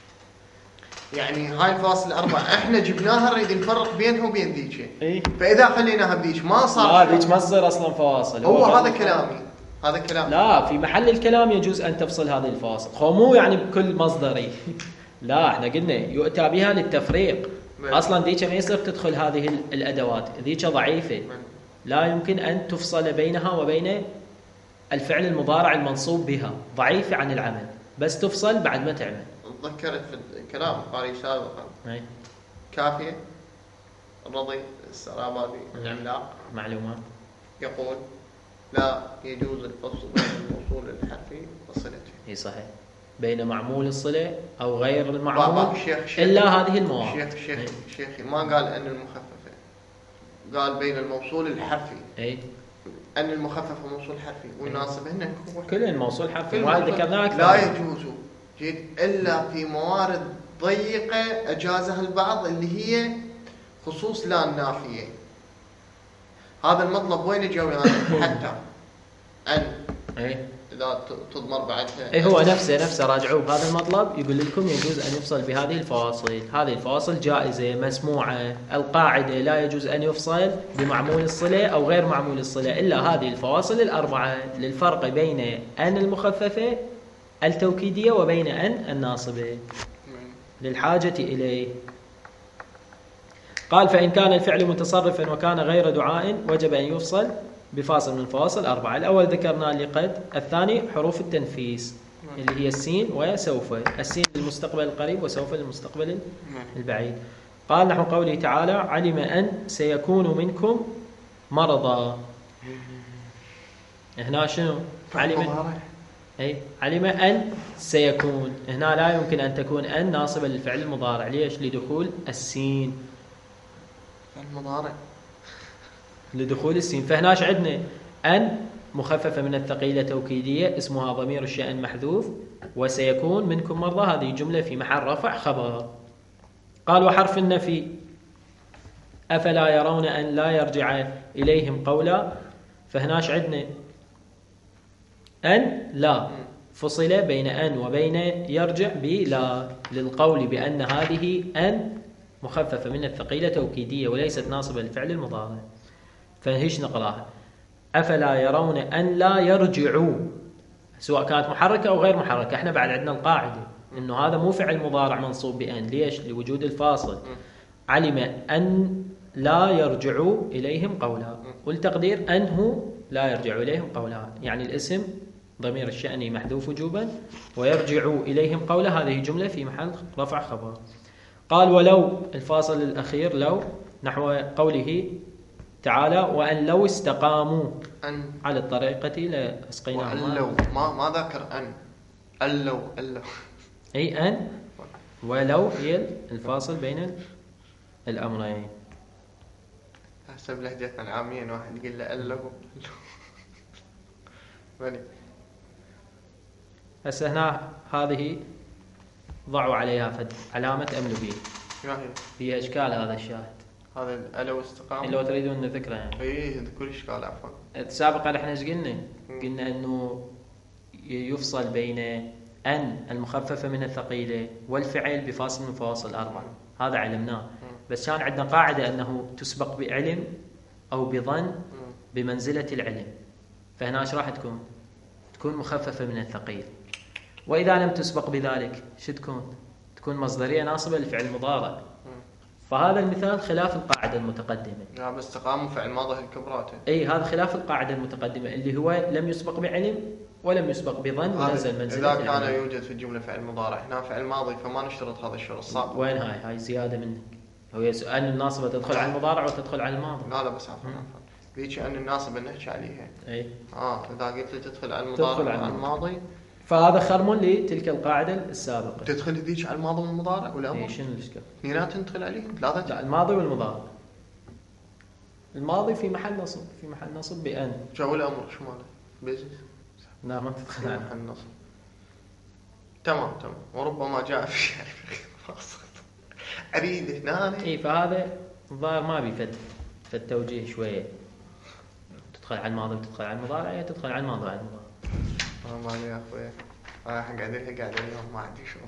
يعني هاي الفواصل الأربعة احنا جبناها نريد نفرق بينها وبين ذيك.
اي
فإذا خليناها بذيك ما صار.
لا ذيك ما تصير أصلا فواصل.
هو, هو هذا كلامي. هذا كلام.
لا في محل الكلام يجوز أن تفصل هذه الفواصل، خو مو يعني بكل مصدري. لا احنا قلنا يؤتى بها للتفريق.
من.
أصلا ذيك ما يصير تدخل هذه الأدوات، ذيك ضعيفة من. لا يمكن أن تفصل بينها وبين الفعل المضارع المنصوب بها، ضعيفة عن العمل، بس تفصل بعد ما تعمل.
تذكرت في الكلام قاري سابقا كافية الرضي السرابادي العملاق
معلومات
يقول لا يجوز الفصل بين الموصول الحرفي وصلته.
اي صحيح، بين معمول الصلة أو غير المعمول
شيخ شيخ
إلا هذه المواضع.
شيخ شيخ شيخي ما قال أن المخففة، قال بين الموصول الحرفي.
اي
أن المخفف موصول حرفي والناصب هنا
كل الموصول حرفي. ما ذكرنا أكثر.
لا يجوز جيد إلا في موارد ضيقة أجازها البعض اللي هي خصوص لا النافية. هذا المطلب وين جاوي حتى أن
اي
إذا تضمر بعدها.
اي هو نفسه نفسه راجعوه بهذا المطلب، يقول لكم يجوز أن يفصل بهذه الفواصل. هذه الفواصل جائزة مسموعة. القاعدة لا يجوز أن يفصل بمعمول الصلة أو غير معمول الصلة إلا هذه الفواصل الأربعة، للفرق بين أن المخففة التوكيدية وبين أن الناصبة للحاجة إليه. قال فإن كان الفعل متصرفا وكان غير دعاء وجب أن يفصل بفاصل من الفواصل أربعة. الأول ذكرنا لقد، الثاني حروف التنفيس اللي هي السين وسوف. السين للمستقبل القريب وسوف للمستقبل البعيد. قال نحو قوله تعالى علم أن سيكون منكم مرضى. هنا شنو؟ علم أي علم أن سيكون. هنا لا يمكن أن تكون أن ناصبة للفعل المضارع. ليش؟ لدخول السين.
المضارع
لدخول السين. فهناش عندنا أن مخففة من الثقيلة توكيدية اسمها ضمير الشأن محذوف، وسيكون منكم مرضى هذه جملة في محل رفع خبر. قال وحرف النفي أفلا يرون أن لا يرجع إليهم قولا. فهناش عندنا أن لا فصل بين أن وبين يرجع بلا للقول بأن هذه أن مخففة من الثقيلة توكيدية وليست ناصبة للفعل المضارع. فهيش نقراها أفلا يرون أن لا يرجعوا سواء كانت محركة أو غير محركة. احنا بعد عندنا القاعدة إنه هذا مو فعل مضارع منصوب بأن. ليش؟ لوجود الفاصل. علم أن لا يرجعوا إليهم قولا، والتقدير أنه لا يرجع إليهم قولا، يعني الاسم ضمير الشأن محذوف وجوبا ويرجعوا إليهم قولا هذه جملة في محل رفع خبر. قال ولو الفاصل الأخير لو نحو قوله تعالى وأن لو استقاموا
أن
على الطريقة لأسقيناهم.
وأن لو ما ما ذكر أن أن لو أن لو
أي أن ولو هي الفاصل بين الأمرين.
حسب لهجتنا العامية واحد يقول له أن لو بني.
هسه هنا هذه ضعوا عليها فد علامة أملوا به.
ما هي؟
هي إشكال هذا الشاهد.
هذا ألو استقامة.
لو تريدون نذكره يعني.
إيه كل إشكال عفوا.
سابقا احنا ايش قلنا؟ قلنا إنه يفصل بين أن المخففة من الثقيلة والفعل بفاصل من فواصل أربعة. هذا علمناه. بس كان عندنا قاعدة أنه تسبق بعلم أو بظن بمنزلة العلم. فهنا ايش راح تكون؟ تكون مخففة من الثقيل. وإذا لم تسبق بذلك شو تكون؟ تكون مصدرية ناصبة للفعل المضارع. فهذا المثال خلاف القاعدة المتقدمة.
لا بس استقاموا فعل ماضي الكبراته.
أي هذا خلاف القاعدة المتقدمة اللي هو لم يسبق بعلم ولم يسبق بظن ونزل منزلة.
إذا كان يوجد في الجملة فعل مضارع هنا فعل ماضي فما نشترط هذا الشرط صعب.
وين هاي؟ هاي زيادة منك. هو سؤال الناصبة تدخل على المضارع وتدخل على الماضي.
لا لا بس عفوا عفوا. ذيك أن الناصبة نحكي عليها.
أي.
آه إذا قلت لي تدخل على المضارع وعلى الماضي.
فهذا خرم لتلك القاعدة السابقة.
تدخل ذيك على الماضي والمضارع ولا
إيه شنو الإشكال؟
اثنينات تدخل عليهم ثلاثة.
لا الماضي والمضارع. الماضي في محل نصب في محل نصب بأن.
جو الأمر شو ماله؟ بيزنس.
لا ما تدخل على
محل نصب. تمام تمام. وربما جاء في شيء فاصل. أريد هنا.
إيه فهذا الظاهر ما بيفد في التوجيه شوية. تدخل على الماضي وتدخل على المضارع يا تدخل على الماضي وعلى المضارع.
ما مالي يا أخوي. أنا قاعد أقول قاعد اليوم ما عندي شغل.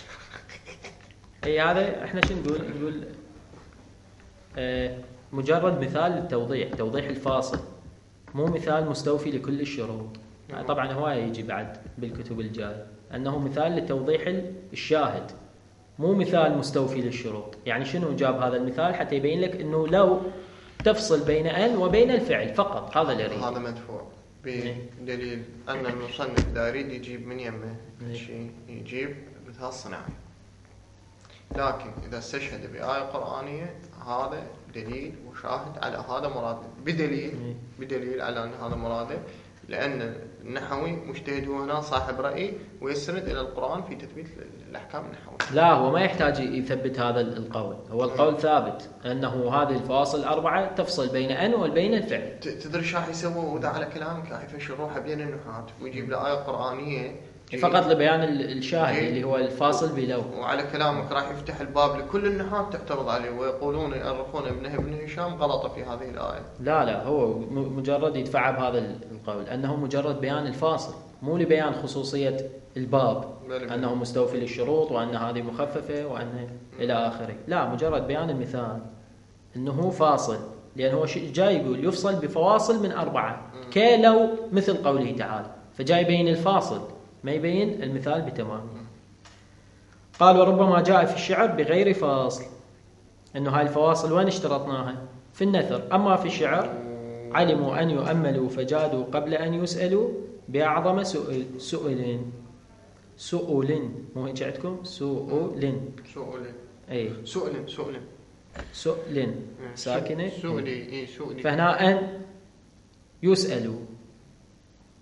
اي هذا احنا شو نقول؟ نقول آه مجرد مثال للتوضيح، توضيح الفاصل، مو مثال مستوفي لكل الشروط. يعني طبعا هو يجي بعد بالكتب الجايه انه مثال لتوضيح الشاهد، مو مثال مستوفي للشروط. يعني شنو جاب هذا المثال؟ حتى يبين لك انه لو تفصل بين ان وبين الفعل فقط، هذا اللي يريد.
هذا مدفوع بدليل ان المصنف اذا يريد يجيب من يمه شيء يجيب مثال صناعي، لكن اذا استشهد بايه قرانيه هذا دليل وشاهد على هذا مراده، بدليل بدليل على ان هذا مراده، لان النحوي مجتهد هو هنا صاحب راي ويستند الى القران في تثبيت الاحكام النحويه.
لا هو ما يحتاج يثبت هذا القول، هو القول ثابت انه هذه الفواصل اربعه تفصل بين ان وبين الفعل.
تدري شو راح يسوي اذا على كلامك راح يفشل روحه بين النحات ويجيب له ايه قرانيه
فقط لبيان الشاهد اللي هو الفاصل بلو،
وعلى كلامك راح يفتح الباب لكل النحات تعترض عليه ويقولون يعرفون ابنه ابن هشام غلط في هذه الايه.
لا لا هو مجرد يدفع بهذا القول انه مجرد بيان الفاصل، مو لبيان خصوصيه الباب انه مستوفي للشروط وان هذه مخففه وان الى اخره. لا مجرد بيان المثال انه هو فاصل، لان هو جاي يقول يفصل بفواصل من اربعه كلو مثل قوله تعالى، فجاي يبين الفاصل ما يبين المثال بتمام. قال وربما جاء في الشعر بغير فاصل، انه هاي الفواصل وين اشترطناها؟ في النثر. اما في الشعر علموا ان يؤملوا فجادوا قبل ان يسالوا باعظم سؤل سؤل سؤل مو هيك عندكم؟ سؤل
سؤل
اي
سؤل سؤل
سؤل ساكنه
سؤلي اي سؤلي.
فهنا ان يسالوا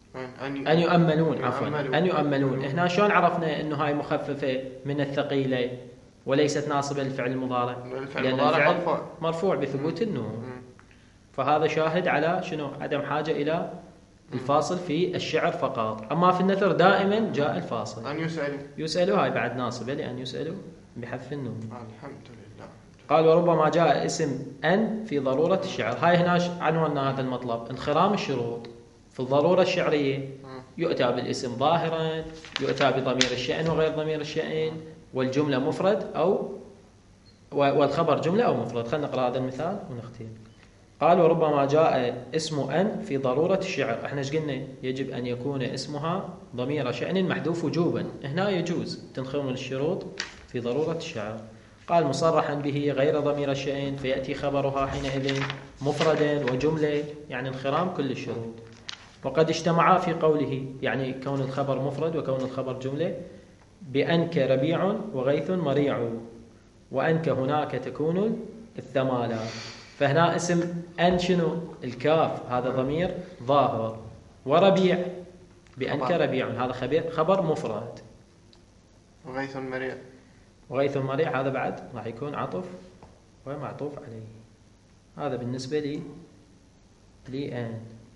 أن يؤملون عفوا أن يؤملون. هنا شلون عرفنا أنه هاي مخففة من الثقيلة وليست ناصبة للفعل المضارع؟ لأن الفعل مرفوع, مرفوع بثبوت النون. فهذا شاهد على شنو؟ عدم حاجة إلى الفاصل في الشعر فقط. أما في النثر دائما جاء الفاصل.
أن يسألوا
يسألوا هاي بعد ناصبة لأن يسألوا بحذف النون.
الحمد لله.
قال وربما جاء اسم أن في ضرورة الشعر. هاي هنا عنواننا هذا المطلب، انخرام الشروط في الضرورة الشعرية. يؤتى بالاسم ظاهرا، يؤتى بضمير الشأن وغير ضمير الشأن، والجملة مفرد أو والخبر جملة أو مفرد. خلينا نقرأ هذا المثال ونختم. قال وربما جاء اسم أن في ضرورة الشعر. احنا ايش قلنا؟ يجب أن يكون اسمها ضمير شأن محذوف وجوبا. هنا يجوز تنخرم الشروط في ضرورة الشعر. قال مصرحا به غير ضمير الشأن فيأتي خبرها حينئذ مفردا وجملة، يعني انخرام كل الشروط. وقد اجتمعا في قوله، يعني كون الخبر مفرد وكون الخبر جملة، بأنك ربيع وغيث مريع، وأنك هناك تكون الثمالة. فهنا اسم أن شنو؟ الكاف هذا ضمير ظاهر، وربيع بأنك ربيع هذا خبر خبر مفرد،
وغيث مريع
وغيث مريع هذا بعد راح يكون عطف ومعطوف عليه. هذا بالنسبة لي لأن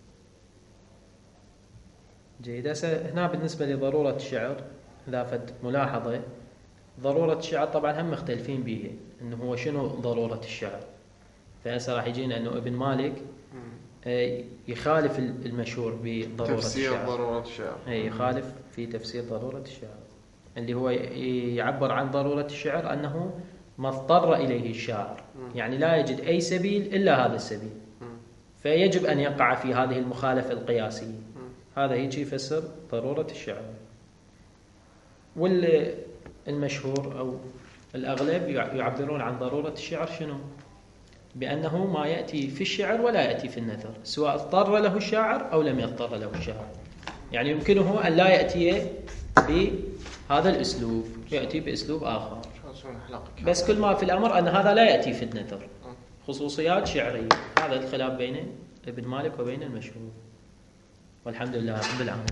جيد. هنا بالنسبة لضرورة الشعر إضافة ملاحظة. ضرورة الشعر طبعا هم مختلفين به إنه هو شنو ضرورة الشعر. فهسه راح يجينا إنه ابن مالك يخالف المشهور بضرورة
تفسير
الشعر.
ضرورة الشعر
أي يخالف في تفسير ضرورة الشعر، اللي هو يعبر عن ضرورة الشعر أنه ما اضطر إليه الشاعر، يعني لا يجد أي سبيل إلا هذا السبيل، فيجب أن يقع في هذه المخالفة القياسية. هذا يجي يفسر ضرورة الشعر. والمشهور أو الأغلب يعبرون عن ضرورة الشعر شنو؟ بأنه ما يأتي في الشعر ولا يأتي في النثر، سواء اضطر له الشاعر أو لم يضطر له الشاعر. يعني يمكنه أن لا يأتي بهذا الأسلوب، يأتي بأسلوب آخر، بس كل ما في الأمر أن هذا لا يأتي في النثر، خصوصيات شعرية. هذا الخلاف بين ابن مالك وبين المشهور. والحمد لله رب العالمين.